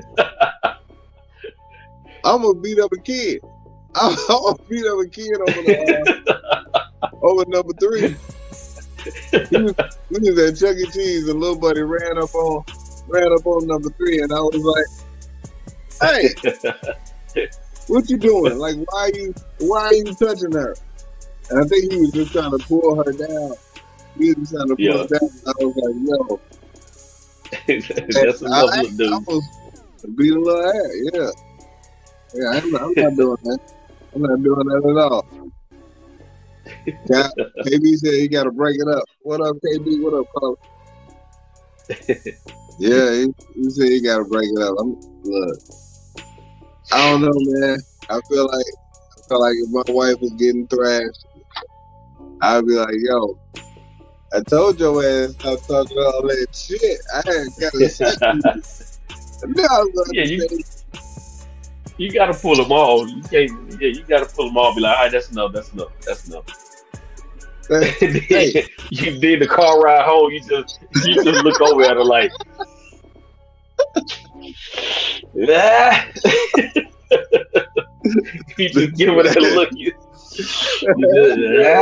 I'm gonna beat up a kid. I'm gonna beat up a kid over the, uh, over number three. He was, we was at Chuck E. Cheese and little buddy ran up on ran up on number three, and I was like, "Hey, what you doing? Like, why are you why are you touching her?" And I think he was just trying to pull her down. He was just trying to pull Yeah. her down. I was like, "Yo, That's another I, little dude. I was beat a little ass, yeah, yeah. I'm not, I'm not doing that. I'm not doing that at all." Yeah, K B said he got to break it up. What up, K B? What up, Carl? Yeah, he, he said he got to break it up. I'm look. I don't know, man. I feel like I feel like if my wife was getting thrashed, I'd be like, "Yo, I told your ass stop talking all that shit. I had got to say you." Now I was Yeah, gonna you- say, You gotta pull them all. You can't. Yeah, you gotta pull them all. Be like, all right, that's enough. That's enough. That's enough. And then Hey. you did the car ride home. You just you just look over at her like, ah. You just give her that look. You, you just,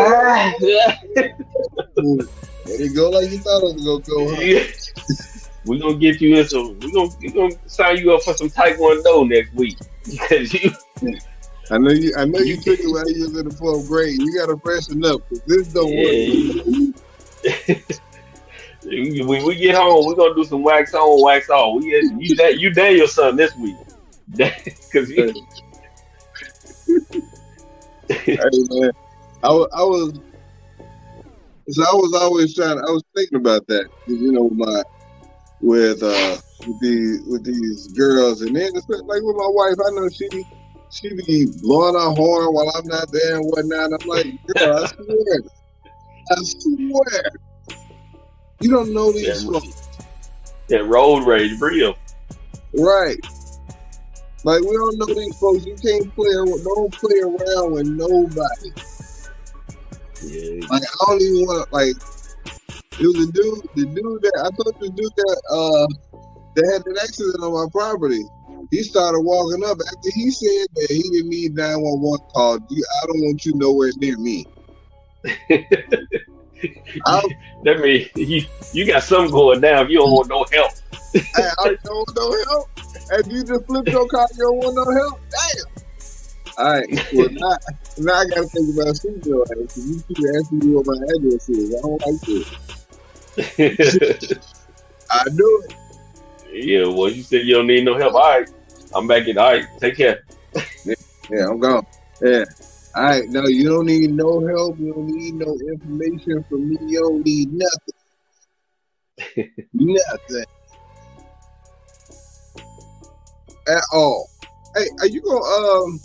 ah. There you go, like you thought it was gonna go. Huh? Yeah. We're gonna get you in some. We're gonna we gonna sign you up for some Taekwondo next week because you. I know you. I know you, You- took it while you was in the fourth grade. You got to freshen up. 'Cause this don't Yeah, work. when we get home, we're gonna do some wax on, wax off. We you that you Daniel son this week because you. Hey man, I, wa- I was. So I was always trying. I was thinking about that. 'Cause, you know, my with uh with these with these girls, and then especially like with my wife, I know she she be blowing her horn while I'm not there and whatnot. I'm like, girl, I swear, I swear, you don't know these Yeah. folks. That road rage real. Right. Like, we don't know these folks. You can't play, don't play around with nobody. Yeah. Like, I don't even want to, like, It was a dude, the dude that I thought the dude that uh that had an accident on my property. He started walking up after he said that he didn't need nine one one call. I don't want you nowhere near me. That means you, you got something going down. If you don't want no help. Hey, I don't want no help. And you just flip your car, you don't want no help? Damn. All right. Well, now, now I got to think about shooting your ass. You keep asking me what my address is. I don't like this. I do it. Yeah, well, you said you don't need no help. All right. I'm back in. All right. Take care. Yeah, yeah, I'm gone. Yeah. All right. No, you don't need no help. You don't need no information from me. You don't need nothing. Nothing. At all. Hey, are you gonna um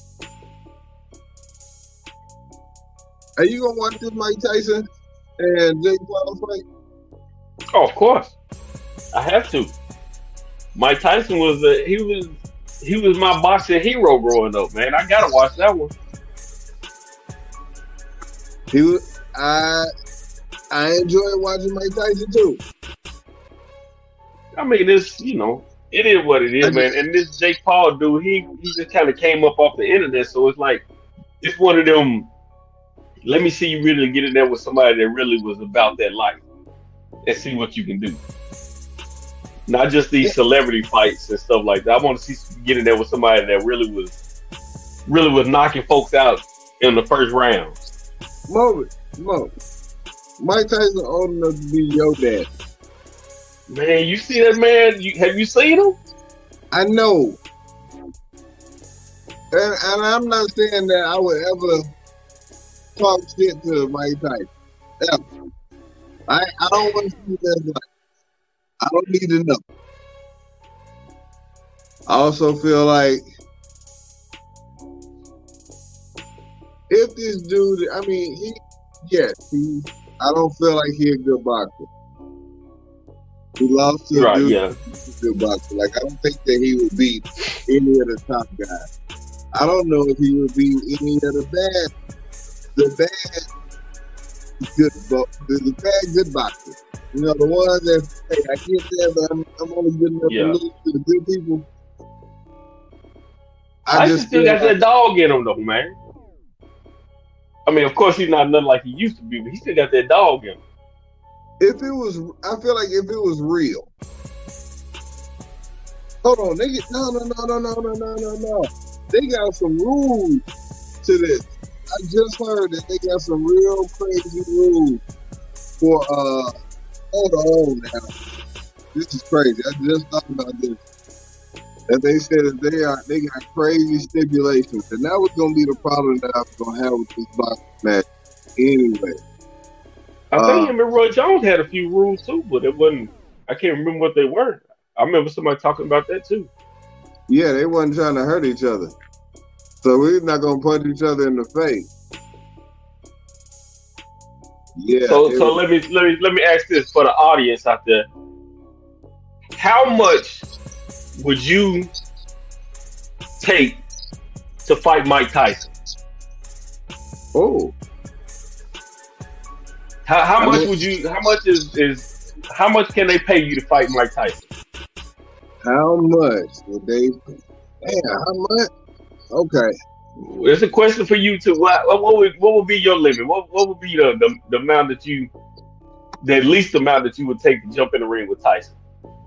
are you gonna watch this Mike Tyson and Jake Paul fight? Oh, of course. I have to. Mike Tyson was a, he was he was my boxing hero growing up, man. I gotta watch that one. He was I I enjoy watching Mike Tyson too. I mean, it's, you know, it is what it is, man. And this Jake Paul dude, he he just kind of came up off the internet, so it's like it's one of them. Let me see you really get in there with somebody that really was about that life, and see what you can do. Not just these celebrity fights and stuff like that. I want to see you get in there with somebody that really was, really was knocking folks out in the first round. Mo, Mo, Mike Tyson old enough to be your dad. Man, you see that man? You, have you seen him? I know. And, and I'm not saying that I would ever talk shit to Mike Tyson. Ever. I, I don't want to see that life. I don't need to know. I also feel like if this dude, I mean, he, yes, he, I don't feel like he's a good boxer. He lost to a right, dude yeah. who's a good boxer. Like, I don't think that he would beat any of the top guys. I don't know if he would beat any of the bad, the bad, good, the, the bad good boxers. You know, the ones that, hey, I get there, but I'm, I'm only good enough yeah. to lose to the good people. I, I just just still got like, that dog in him, though, man. I mean, of course, he's not nothing like he used to be, but he still got that dog in him. If it was, I feel like if it was real. Hold on, they get, no, no, no, no, no, no, no, no, no. They got some rules to this. I just heard that they got some real crazy rules for, uh, hold on now. This is crazy. I just thought about this. That they said that they are they got crazy stipulations. And that was gonna be the problem that I was gonna have with this boxing match anyway. I uh, think him and Roy Jones had a few rules too, but it wasn't, I can't remember what they were. I remember somebody talking about that too. Yeah, they wasn't trying to hurt each other. So we're not gonna punch each other in the face. Yeah. So so was, let me let me let me ask this for the audience out there. How much would you take to fight Mike Tyson? Oh. How how I much mean, would you how much is, is how much can they pay you to fight Mike Tyson? How much would they damn, how much? Okay. It's a question for you too. What, what would what would be your limit? What what would be the, the, the amount that you the least amount that you would take to jump in the ring with Tyson?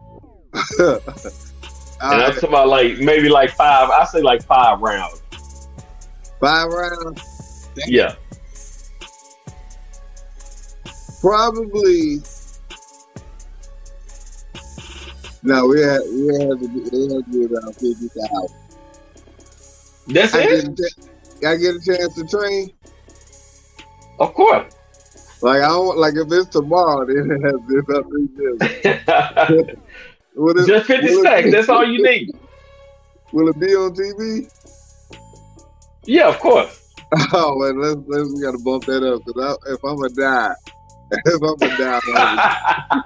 And I'm talking about like maybe like five. I say like five rounds. Five rounds? Damn. Yeah. Probably. No, we had we had to do, we had to do around fifty thousand. That's I it. Get a, I get a chance to train. Of course. Like I don't like if it's tomorrow, then it has this up three days. It, Just fifty stacks. That's all you need. Will it be on T V? Yeah, of course. Oh, well, let's let's we gotta bump that up because if I'm gonna die, if I'm gonna die,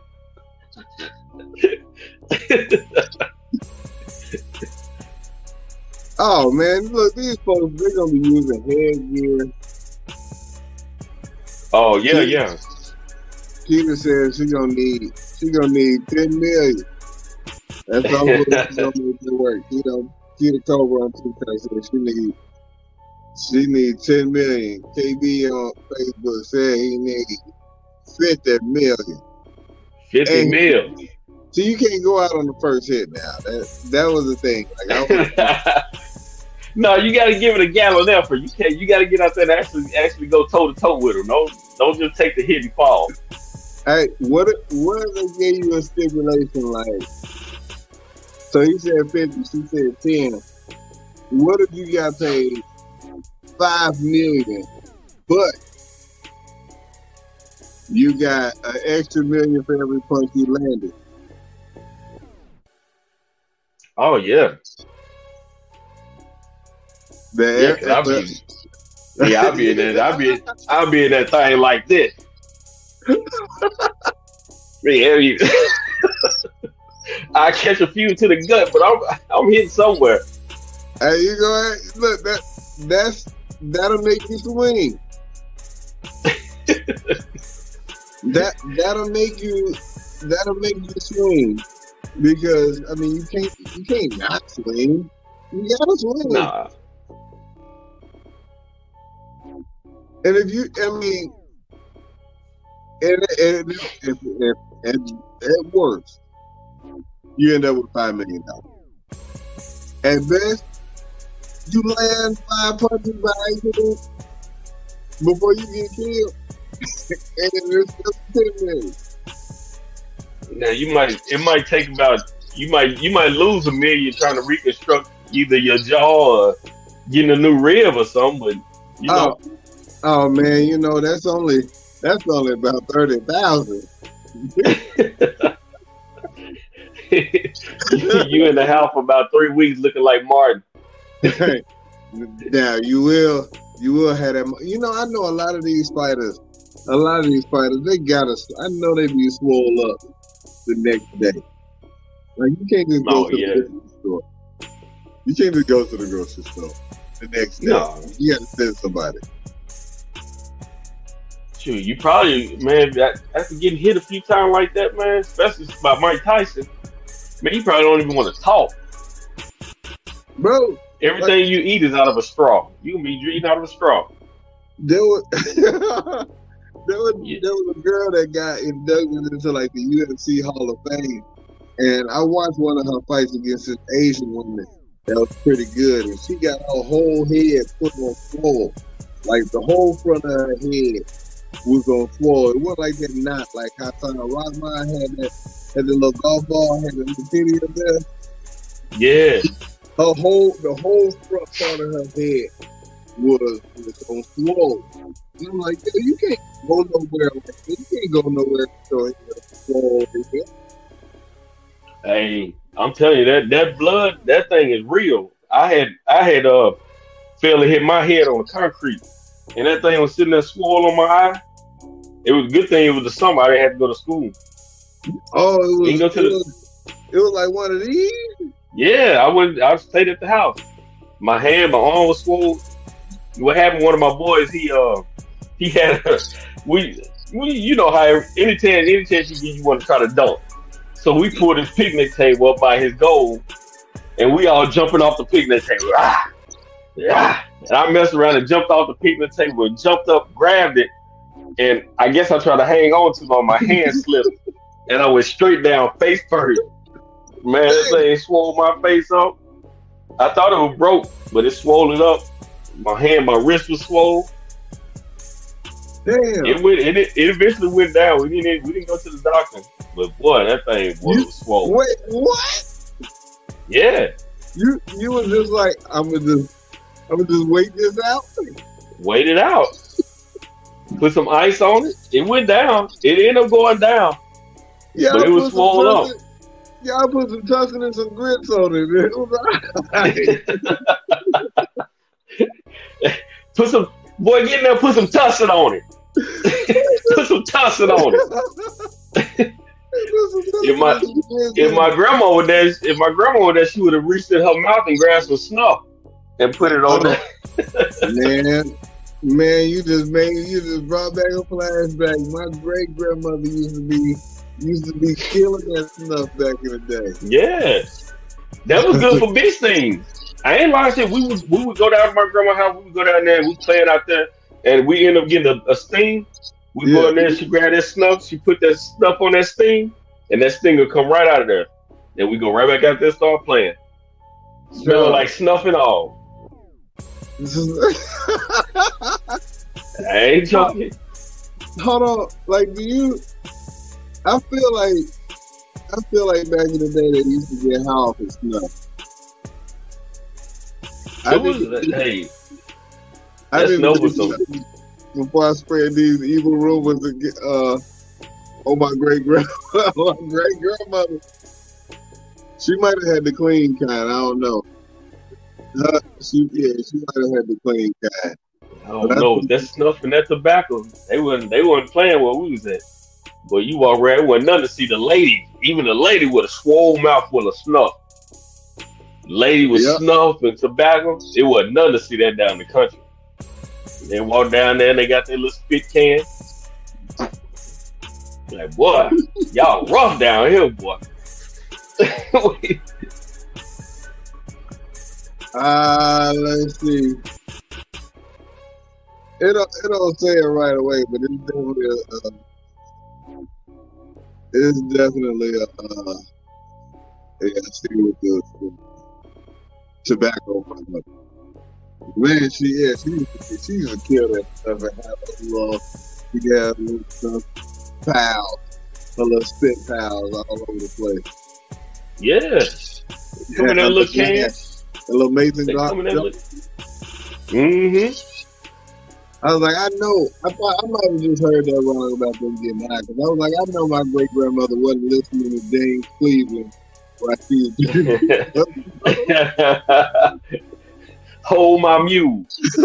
oh man, look, these folks they're gonna be using headgear. Oh yeah, yeah. Keita said she gonna need she gonna need ten million. That's all she's gonna make it work. You know, Keita Cobra on TikTok said she need she need ten million. K B on Facebook said he need fifty million. Fifty and, mil. So you can't go out on the first hit now. That that was the thing. Like, I was, no, you got to give it a gallon effort. You can't. You got to get out there and actually actually go toe to toe with him. Don't don't just take the hit and fall. Hey, what if, what if they gave you a stipulation like? So he said fifty, she said ten. What if you got paid five million, but you got an extra million for every punch you landed? Oh yeah. The, yeah, I'll be, yeah, I'll be in that. I'll be, I'll be in that thing like this. Yeah, I catch a few to the gut, but I'm, I'm hitting somewhere. Hey, you go ahead. Look, that that's that'll make you swing. that that'll make you that'll make you swing because I mean you can't you can't not swing. You gotta swing. Nah. And if you, I mean, and, and if, if, if, if at worst, you end up with five million dollars. At best, you land five punches by accident before you get killed, and it's just ten million. Now you might, it might take about, you might, you might lose a million trying to reconstruct either your jaw or getting a new rib or something, but you know. Oh. Oh man, you know that's only that's only about thirty thousand. You in the house for about three weeks, looking like Martin. Now you will you will have that. You know, I know a lot of these fighters. A lot of these fighters, they got us. I know they be swole up the next day. Like you can't just go oh, to yeah. the grocery store. You can't just go to the grocery store the next day. No. You got to send somebody. Shoot, you probably, man, that, after getting hit a few times like that, man, especially by Mike Tyson, man, you probably don't even want to talk. Bro. Everything like, you eat is out of a straw. You can be eating out of a straw. There was, there was, yeah. there was a girl that got inducted into like the U F C Hall of Fame. And I watched one of her fights against this Asian woman that was pretty good. And she got her whole head put on swole. Like the whole front of her head was on swole. It wasn't like that knot, like how Tana Rothman had that, had the little golf ball, had the little titty up there. Yeah. Her whole, the whole front part of her head was, was on swole. And I'm like, yo, you can't go nowhere like that. You can't go nowhere so swole. Hey, I'm telling you that that blood, that thing is real. I had I had uh fell and hit my head on the concrete, and that thing was sitting there swollen on my eye. It was a good thing it was the summer. I didn't have to go to school. Oh, it was. Go to it, the, was it was like one of these. Yeah, I went. I stayed at the house. My hand, my arm was swollen. What happened? One of my boys, he uh, he had a, we, we, you know how any chance, any chance you get, you want to try to dunk. So we pulled his picnic table up by his goal, and we all jumping off the picnic table. Ah, yeah. And I messed around and jumped off the picnic table and jumped up, grabbed it, and I guess I tried to hang on to it. My hand slipped, and I went straight down face first. Man, that thing swole my face up. I thought it was broke, but it swole it up. My hand, my wrist was swole. Damn. It went. It, it eventually went down. We didn't. We didn't go to the doctor. But boy, that thing was you, swole. Wait, what? Yeah. You you was just like, I'm gonna just I'm gonna just wait this out. Wait it out. Put some ice on it. It went down. It ended up going down. Yeah, but it was swollen up. Y'all put some tussin and some grits on it. It was all right. Put some boy, get in there. Put some tussin on it. Put some tussin on it. If my if my grandma would there, if my grandma would there, she would have reached in her mouth and grabbed some snuff and put it on there. Man, Man, you just made you just brought back a flashback. My great grandmother used to be used to be killing that snuff back in the day. Yeah, that was good for big things. I ain't lying. Shit, we would we would go down to my grandma's house. We would go down there and we playing out there, and we end up getting a, a sting. We Yeah. go in there. She grab that snuff. She put that snuff on that sting, and that sting will come right out of there. Then we go right back out there and start playing. Smell Sure. like snuff and all. I ain't joking. Hold on, like do you? I feel like I feel like back in the day they used to get high off of snuff. I It was, didn't- hey, I that didn't snuff was do some. that before I spread these evil rumors again, uh, on my great grand my great grandmother. She might have had the clean kind. I don't know. Uh, she yeah, she might have had the clean kind. I don't know. That snuff and that tobacco, they wasn't they wasn't playing where we was at. But you walk around, it wasn't nothing to see the lady. Even the lady with a swole mouth full of snuff. Lady with Yep. snuff and tobacco, it wasn't nothing to see that down the country. They walk down there and they got their little spit can. Like, boy, y'all rough down here, boy. Uh, let's see. It don't, it don't say it right away, but it's definitely a, uh, it's definitely a, uh, yeah, I see with the, the tobacco. Man, she, yeah, she used to, she used to kill that stuff and have a little, she had little stuff, pals, a little spit pals all over the place. Yeah. Come in that little can. A little Mason They Dog. come in that little. Mm-hmm. I was like, I know. I thought I might have just heard that wrong about them getting high. Because I was like, I know my great grandmother wasn't listening to James Cleveland while she was Hold my mule.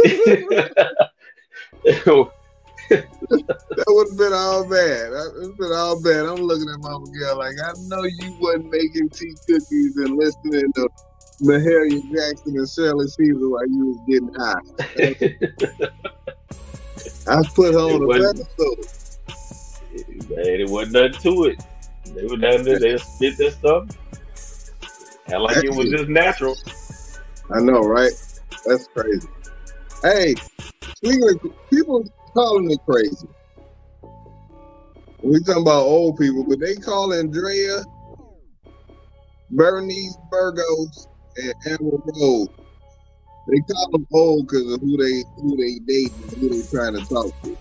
That would have been all bad. That would have been all bad. I'm looking at Mama Girl like, I know you wasn't making tea cookies and listening to Mahalia Jackson and Shirley Caesar while you was getting high. I put her on a pedestal. Man, it wasn't nothing to it. They were down there, they spit that stuff. And like it was just natural. I know, right? That's crazy. Hey, speaking of people calling it crazy. We talking about old people, but they call Andrea, Bernice Burgos, and Amber Rose. They call them old because of who they who they date and who they trying to talk to.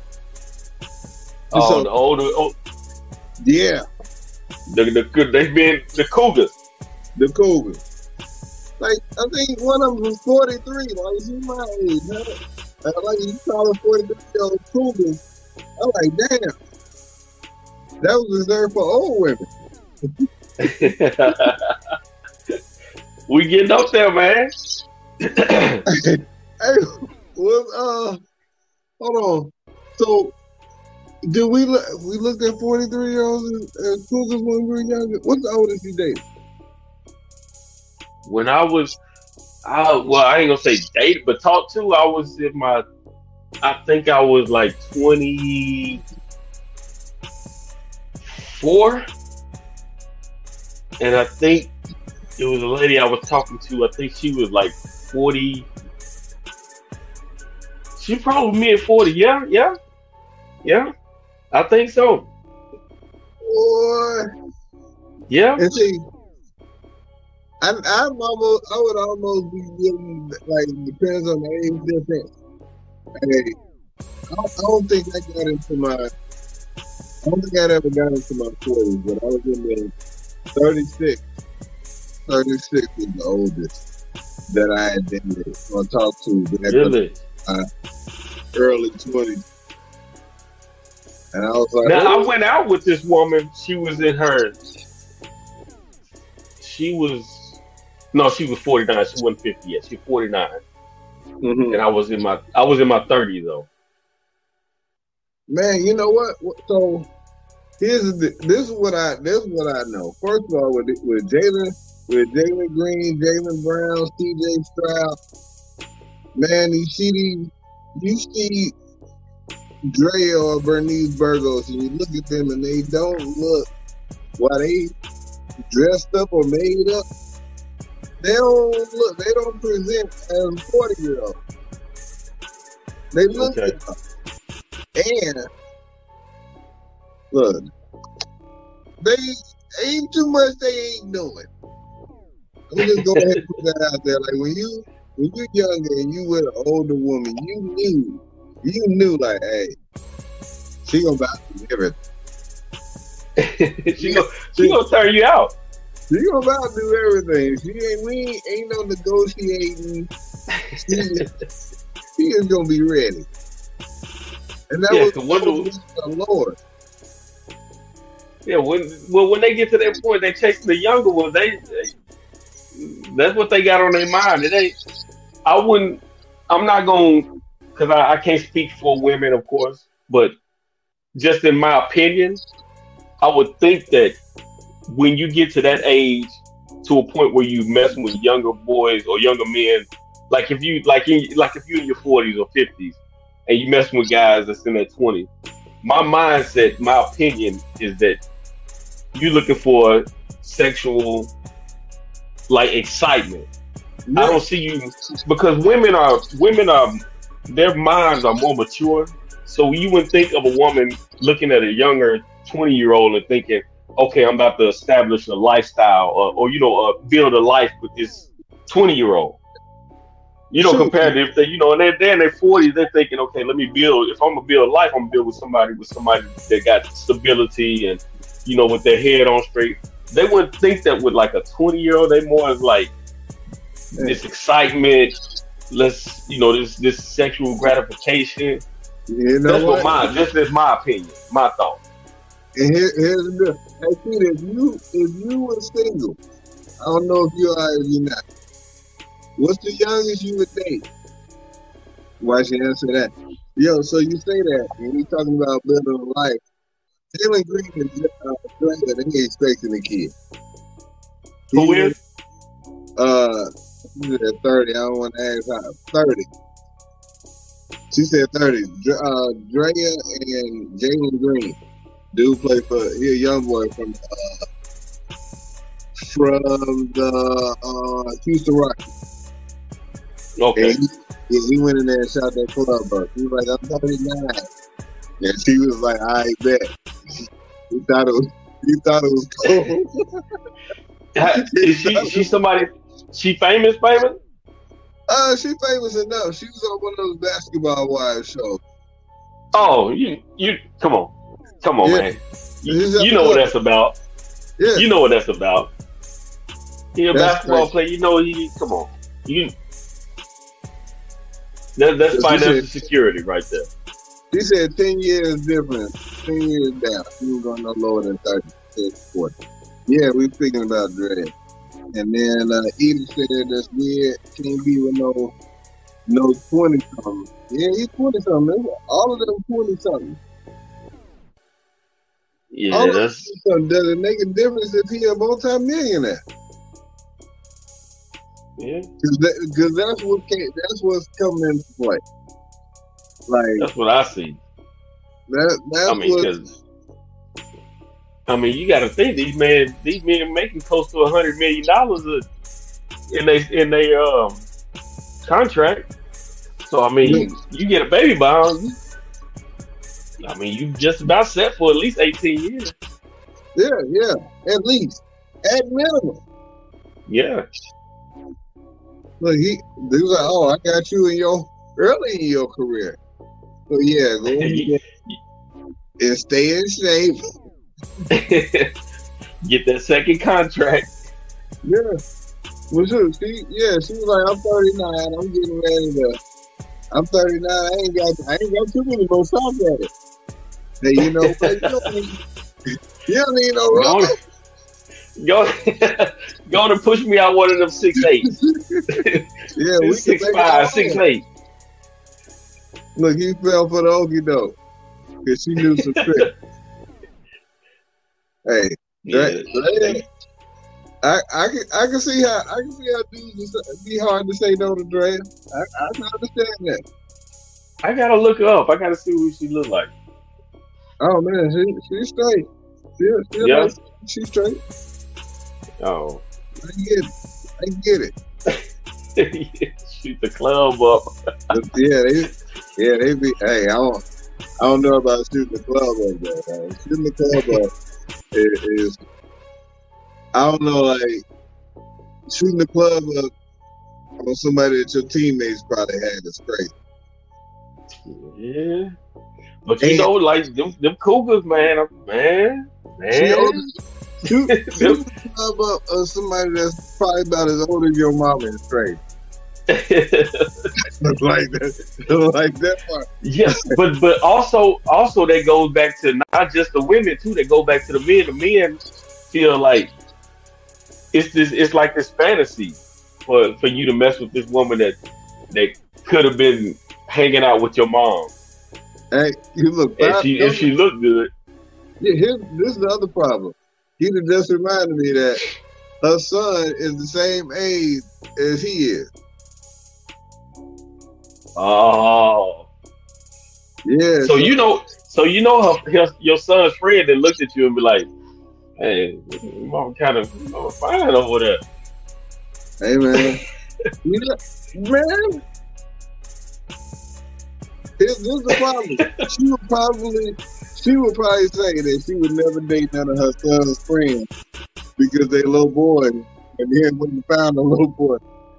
Oh, So- the older, oh, Yeah, the, the, they been the Cougars. the Cougars. Like I think one of them was forty-three. Like she my age, huh? Uh, like you call a forty-three year old Cougar. I'm like, damn, that was reserved for old women. We getting up there, man. Hey, was uh, hold on. So, did we look? We looked at forty-three year olds as, as Cougars when we were younger. What's the oldest you dated? When I was, I well, I ain't gonna say date, but talk to. I was in my, I think I was like twenty-four, and I think it was a lady I was talking to. I think she was like forty. She probably mid forty. Yeah, yeah, yeah. I think so. Boy, Yeah. and see, I, I'm almost, I would almost be giving like depends on the age difference. Hey, I don't, I don't think I got into my, I don't think I ever got into my forties, but I was in the thirty-six. thirty-six was the oldest that I had dated or talked to back in Really? the early twenties. And I was like, Now oh, I went out with this woman. She was in her. She was no, she was forty-nine. She wasn't fifty yet. She was forty-nine, mhm. and I was in my I was in my thirties though. Man, you know what? So here's the, this is what I this is what I know. First of all, with with Jalen with Jalen Green, Jalen Brown, C J Stroud, man, you see these you see Dre or Bernice Burgos, and you look at them, and they don't look while they dressed up or made up. They don't look. They don't present as forty year olds. They look Okay. young. And look, they ain't too much they ain't doing. I'm just go ahead and put that out there. Like when you when you're younger and you with an older woman, you knew, you knew like, hey, she gonna about to do everything. she gonna she gonna turn you out. She gonna about to do everything. She ain't we ain't, ain't no negotiating. She, she is gonna be ready. And that Yeah, was the wonder- the Lord. Yeah, when well when they get to that point, they chase the younger ones. They, they that's what they got on their mind. It ain't. I wouldn't. I'm not going because I, I can't speak for women, of course, but just in my opinion, I would think that when you get to that age, to a point where you messing with younger boys or younger men, like if you like in like if you in your forties or fifties and you messing with guys that's in their twenties, my mindset, my opinion is that you're looking for sexual like excitement. I don't see you because women are women are their minds are more mature. So you wouldn't think of a woman looking at a younger twenty year old and thinking, okay, I'm about to establish a lifestyle or, or you know, uh, build a life with this twenty year old. You know, Sure. compared to if they, you know, and they're, they're in their forties, they're thinking, okay, let me build. If I'm gonna build a life, I'm gonna build with somebody with somebody that got stability and, you know, with their head on straight. They wouldn't think that with like a twenty year old. They more as like this excitement. Let's, you know, this this sexual gratification. You know That's what what? my, this is my opinion, my thought. And here, here's the deal. Hey, Peter, if you if you were single, I don't know if you are or you're not. What's the youngest you would date? Why should you answer that? Yo, so you say that, and we talking about building a life. Jalen Green is uh, saying that he expecting a kid. Who He is? Uh, she said thirty. I don't want to ask how. thirty. She said thirty. Dr- Uh, Drea and Jalen Green. Dude play for, he a young boy from uh, from the uh, Houston Rockets. Okay. And he, yeah, he went in there and shot that club up. He was like, I'm thirty-nine. And she was like, I bet. He thought it was, he thought it was cool. Ha- Is she she somebody? She famous, famous? Uh, she famous enough. She was on one of those Basketball Wives shows. Oh, you you come on, come on, Yeah. man. You, He's a- you know what that's about. Yeah. You know what that's about. He a That's basketball crazy. player. You know he. Come on, you. That, that's She financial said- security right there. She said ten years difference. ten years down. She was going no lower than thirty, forty. Yeah, we thinking about Dre. And then uh, Edith said that's weird. Can't be with no no twenty something. Yeah, he's twenty something. All of them twenty something. Yeah, All of them that's twenty something. Does it make a difference if he a multi-millionaire? yeah. Because that, that's what came, that's what's coming into play. Like That's what I see. that. That's I mean, what. 'cause- I mean, you got to think these men, these men making close to a hundred million dollars in they in their um, contract. So I mean, you get a baby bond. I mean, you just about set for at least eighteen years. Yeah, yeah. At least, at minimum. Yeah, Look, he, he was like, "Oh, I got you in your early in your career." So yeah, go ahead and stay in shape. get that second contract. Yeah. Well, sure. She, yeah, she was like, "I'm thirty-nine. I'm getting ready to. I'm thirty-nine. I ain't got. I ain't got too many more shots at it." Hey, you know what? You don't need, you don't need no Go, rubber. go, go on and push me out one of them six eight, Yeah, we can six make it five, all six in. eight. Look, he fell for the okie doke because she knew some tricks. Hey, Yeah, Dre- Dre- I, I can I can see how I can see how dudes is- be hard to say no to Dre. I, I can understand that. I gotta look her up. I gotta see who she look like. Oh man, she she's straight. She, she Yeah. like, she's straight. Oh. I get it. I get it. Shoot the club up. But yeah, they yeah they be. Hey, I don't I don't know about shooting the club up there. Man. Shooting the club up is, is I don't know like shooting the club up on somebody that your teammates probably had is crazy. Yeah. But you And- know, like them, them Cougars, man, man, man. Shoot, shoot the club up on somebody that's probably about as old as your mama is crazy. like that, like that part. Yeah, but but also also that goes back to not just the women too. That go back to the men. The men feel like it's this. It's like this fantasy for for you to mess with this woman that that could have been hanging out with your mom. Hey, you look. And five- she if she looked good. Yeah, here, this is the other problem. He just reminded me that her son is the same age as he is. Oh, Yeah. so you know, so you know her, her your son's friend that looked at you and be like, "Hey, mom, kind of fine over there." Hey man, you know, man. Here's, here's the problem. She would probably, she would probably say that she would never date none of her son's friends because they little boys, and then wouldn't found a little boy.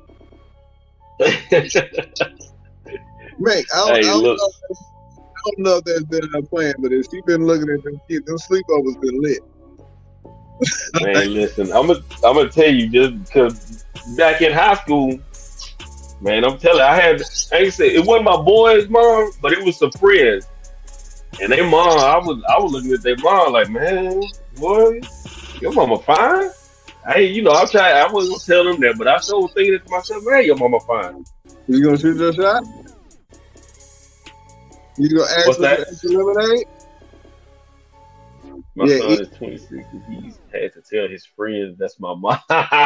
Man, I don't, Hey, I, don't look. know, I don't know if that's been her plan, but if she been looking at them kids, them sleepovers been lit. Man, listen, I'm gonna I'm gonna tell you just because back in high school, man, I'm telling you, I had I ain't say it wasn't my boys' mom, but it was some friends, and their mom. I was I was looking at their mom like, man, boy, your mama fine. Hey, you know, I try. I wasn't gonna tell them that, but I sure was thinking to myself, man, your mama fine. You gonna shoot your shot? You gonna ask What's for that? extra lemonade? My Yeah, son he- is twenty-six, and he's had to tell his friends that's my mom.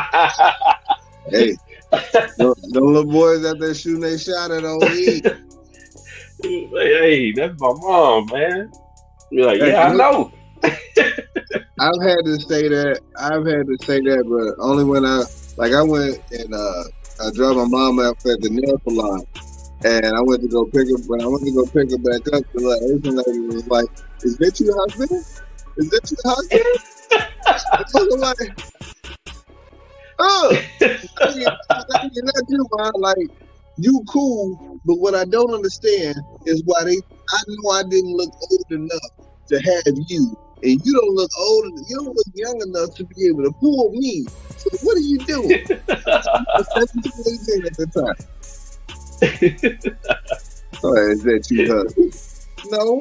Hey, the, the little boys out there shooting their shot at old E. Hey, hey, that's my mom, man. You're like, Hey, yeah, I look- know. I've had to say that. I've had to say that, but only when I like I went and uh, I dropped my mom off at the nail salon, and I went to go pick her. When I went to go pick her back up, the like, Asian lady was like, "Is that your husband? Is that your husband?" I was like, "Oh, I mean, I mean, not you, man. Like you cool, but what I don't understand is why they. I know I didn't look old enough to have you." And you don't look old, you don't look young enough to be able to pull me. So what are you doing? seventeen, eighteen at the time. Oh, is that you, husband? No.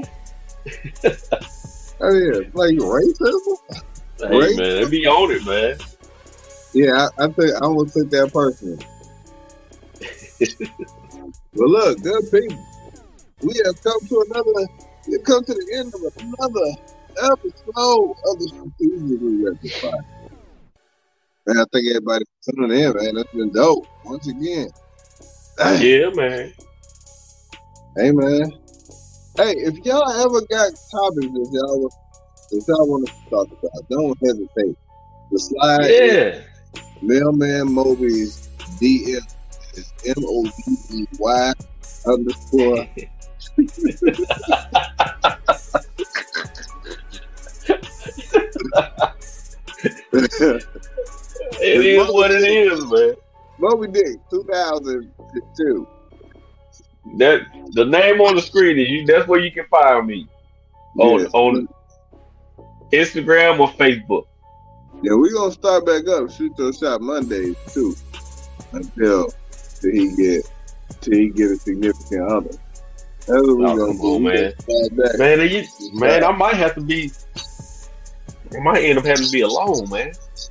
I mean, like racism? Hey, Right? man, they be on it, man. Yeah, I, I think I almost took that personally. But look, good people, we have come to another. We have come to the end of another episode of the Strategically Rectified. Man, I thank everybody for tuning in, man. That's been dope. Once again. Yeah, man. Hey, man. Hey, if y'all ever got topics that y'all, that y'all want to talk about, don't hesitate. The slide Yeah. Mailman Moby's D M is M O B E Y underscore. It is what it is, man. Moby Dick, two thousand two. That the name on the screen is you. That's where you can find me on Yes. on Instagram or Facebook. Yeah, we're gonna start back up Shoot Your Shot Mondays too, until till he get till he get a significant other. That's what we're Oh, gonna come do. on, We man. gonna start back. Man, you, man, I might have to be. I might end up having to be alone, man.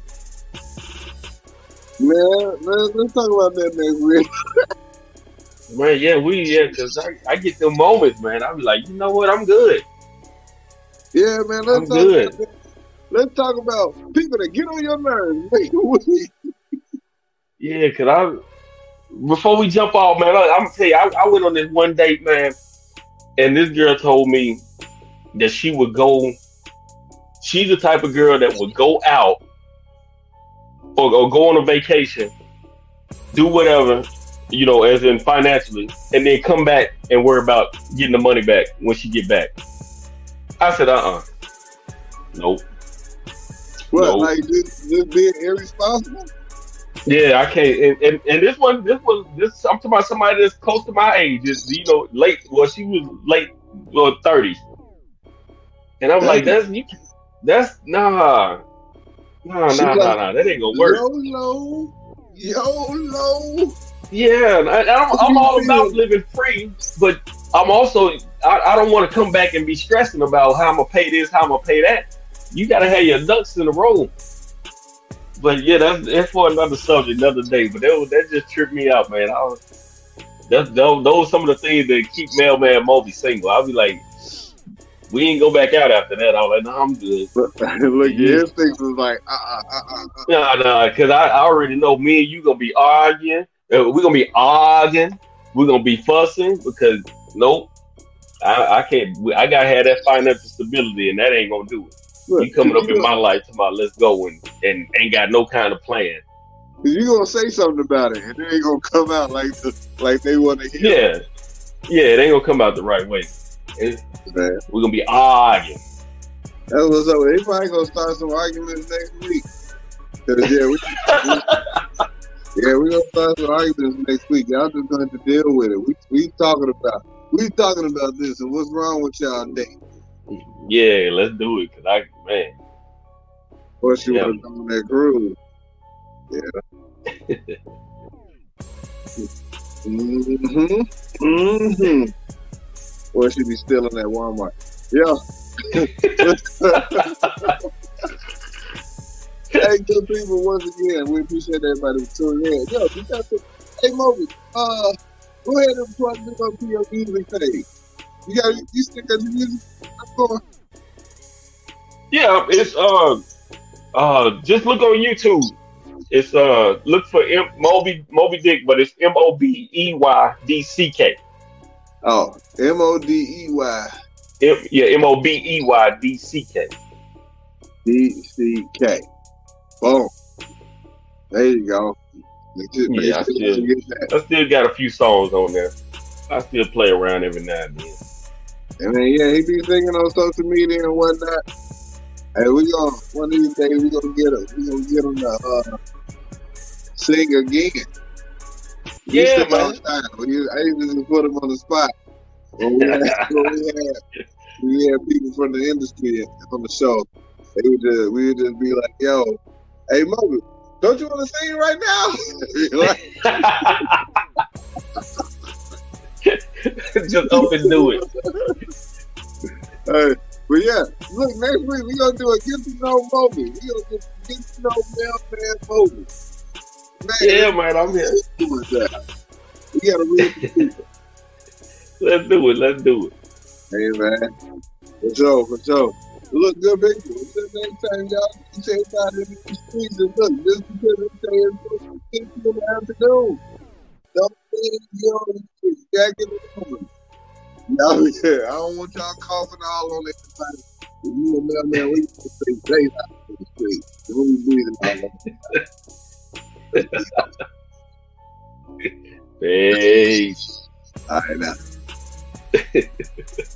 Man, man, let's talk about that next week. Man, yeah, we yeah, cause I, I get them moments, man. I be like, you know what, I'm good. Yeah, man, let's I'm talk good. about let's talk about people that get on your nerves. Man. Yeah, cause I before we jump off, man, I, I'm gonna tell you, I, I went on this one date, man. And this girl told me that she would go. She's the type of girl that would go out or, or go on a vacation, do whatever, you know, as in financially, and then come back and worry about getting the money back when she get back. I said, uh-uh. Nope. What, nope. like just, just being irresponsible? Yeah, I can't. And, and, and this one, this was, this, I'm talking about somebody that's close to my age. Is, you know, late, well, she was late, well, thirties. And I'm like, that's, you, that's, nah. Nah, She nah, like, nah, nah. That ain't gonna work. YOLO. YOLO. Yeah, I, I'm, I'm all about living free, but I'm also, I, I don't want to come back and be stressing about how I'm gonna pay this, how I'm gonna pay that. You gotta have your ducks in a row. But yeah, that's, that's for another subject, another day. But that, that just tripped me out, man. I was, that, those, those some of the things that keep Mailman Moby single. I'll be like, we ain't go back out after that. I was like, no, I'm good. Look, your instincts was like, uh, uh, uh, uh. No, no, because I, I already know me and you gonna be arguing. Uh, we're gonna be arguing. We're gonna be fussing because nope, I, I can't. I gotta have that financial stability, and that ain't gonna do it. Look, you coming up in my life talking about let's go and, and ain't got no kind of plan. You gonna say something about it, and it ain't gonna come out like the, like they want to hear. Yeah, yeah, it ain't gonna come out the right way. It, we're gonna be arguing. That's what's up. They probably gonna start some arguments next week. Cause yeah, we, we, yeah, we gonna start some arguments next week. Y'all just going to deal with it. We we talking about we talking about this and what's wrong with y'all day. Yeah, let's do it. Cause I man, Or she yeah. wanna go on that cruise. Yeah. mm-hmm. Mm-hmm. Or she be stealing at Walmart. Yeah. Hey, good people, once again, we appreciate everybody for tuning in. Yo, you got to, hey, Moby, uh, go ahead and plug this up to your music page. You got, you still got your music? I'm going. Yeah, it's uh, uh, just look on YouTube. It's uh, look for M- Moby Moby Dick, but it's M O B E Y D C K. Oh, M O D E Y. M- yeah, M O B E Y D C K. D C K. Boom. There you go. Just, yeah, I still, I still got a few songs on there. I still play around every now and then. And then, yeah, he be singing on social media and whatnot. Hey, we gonna, one of these days, we gonna get him, we gonna get him to uh, sing again. Yeah, man. We, I used to just put him on the spot. When we, had, when we, had, we had people from the industry on the show. They would just, we would just be like, yo, hey, Moby, don't you want to sing right now? Just up and do it. Hey, but yeah, look, next week we're going to do a get to know Moby. We're going to get to know Mailman Moby. Man, yeah, man, I'm here. We got to read the people. Let's do it. Let's do it. Hey, man. For sure, for sure. Look, good people. Until next time, y'all. You say it's out in the streets and look, just because it's saying it's in the afternoon. Don't say you on the streets. You gotta get it moving. Y'all, yeah, I don't want y'all coughing all on everybody. If you a mailman, we used to say days out in the streets. Then we breathing all over. Peace. All right, now.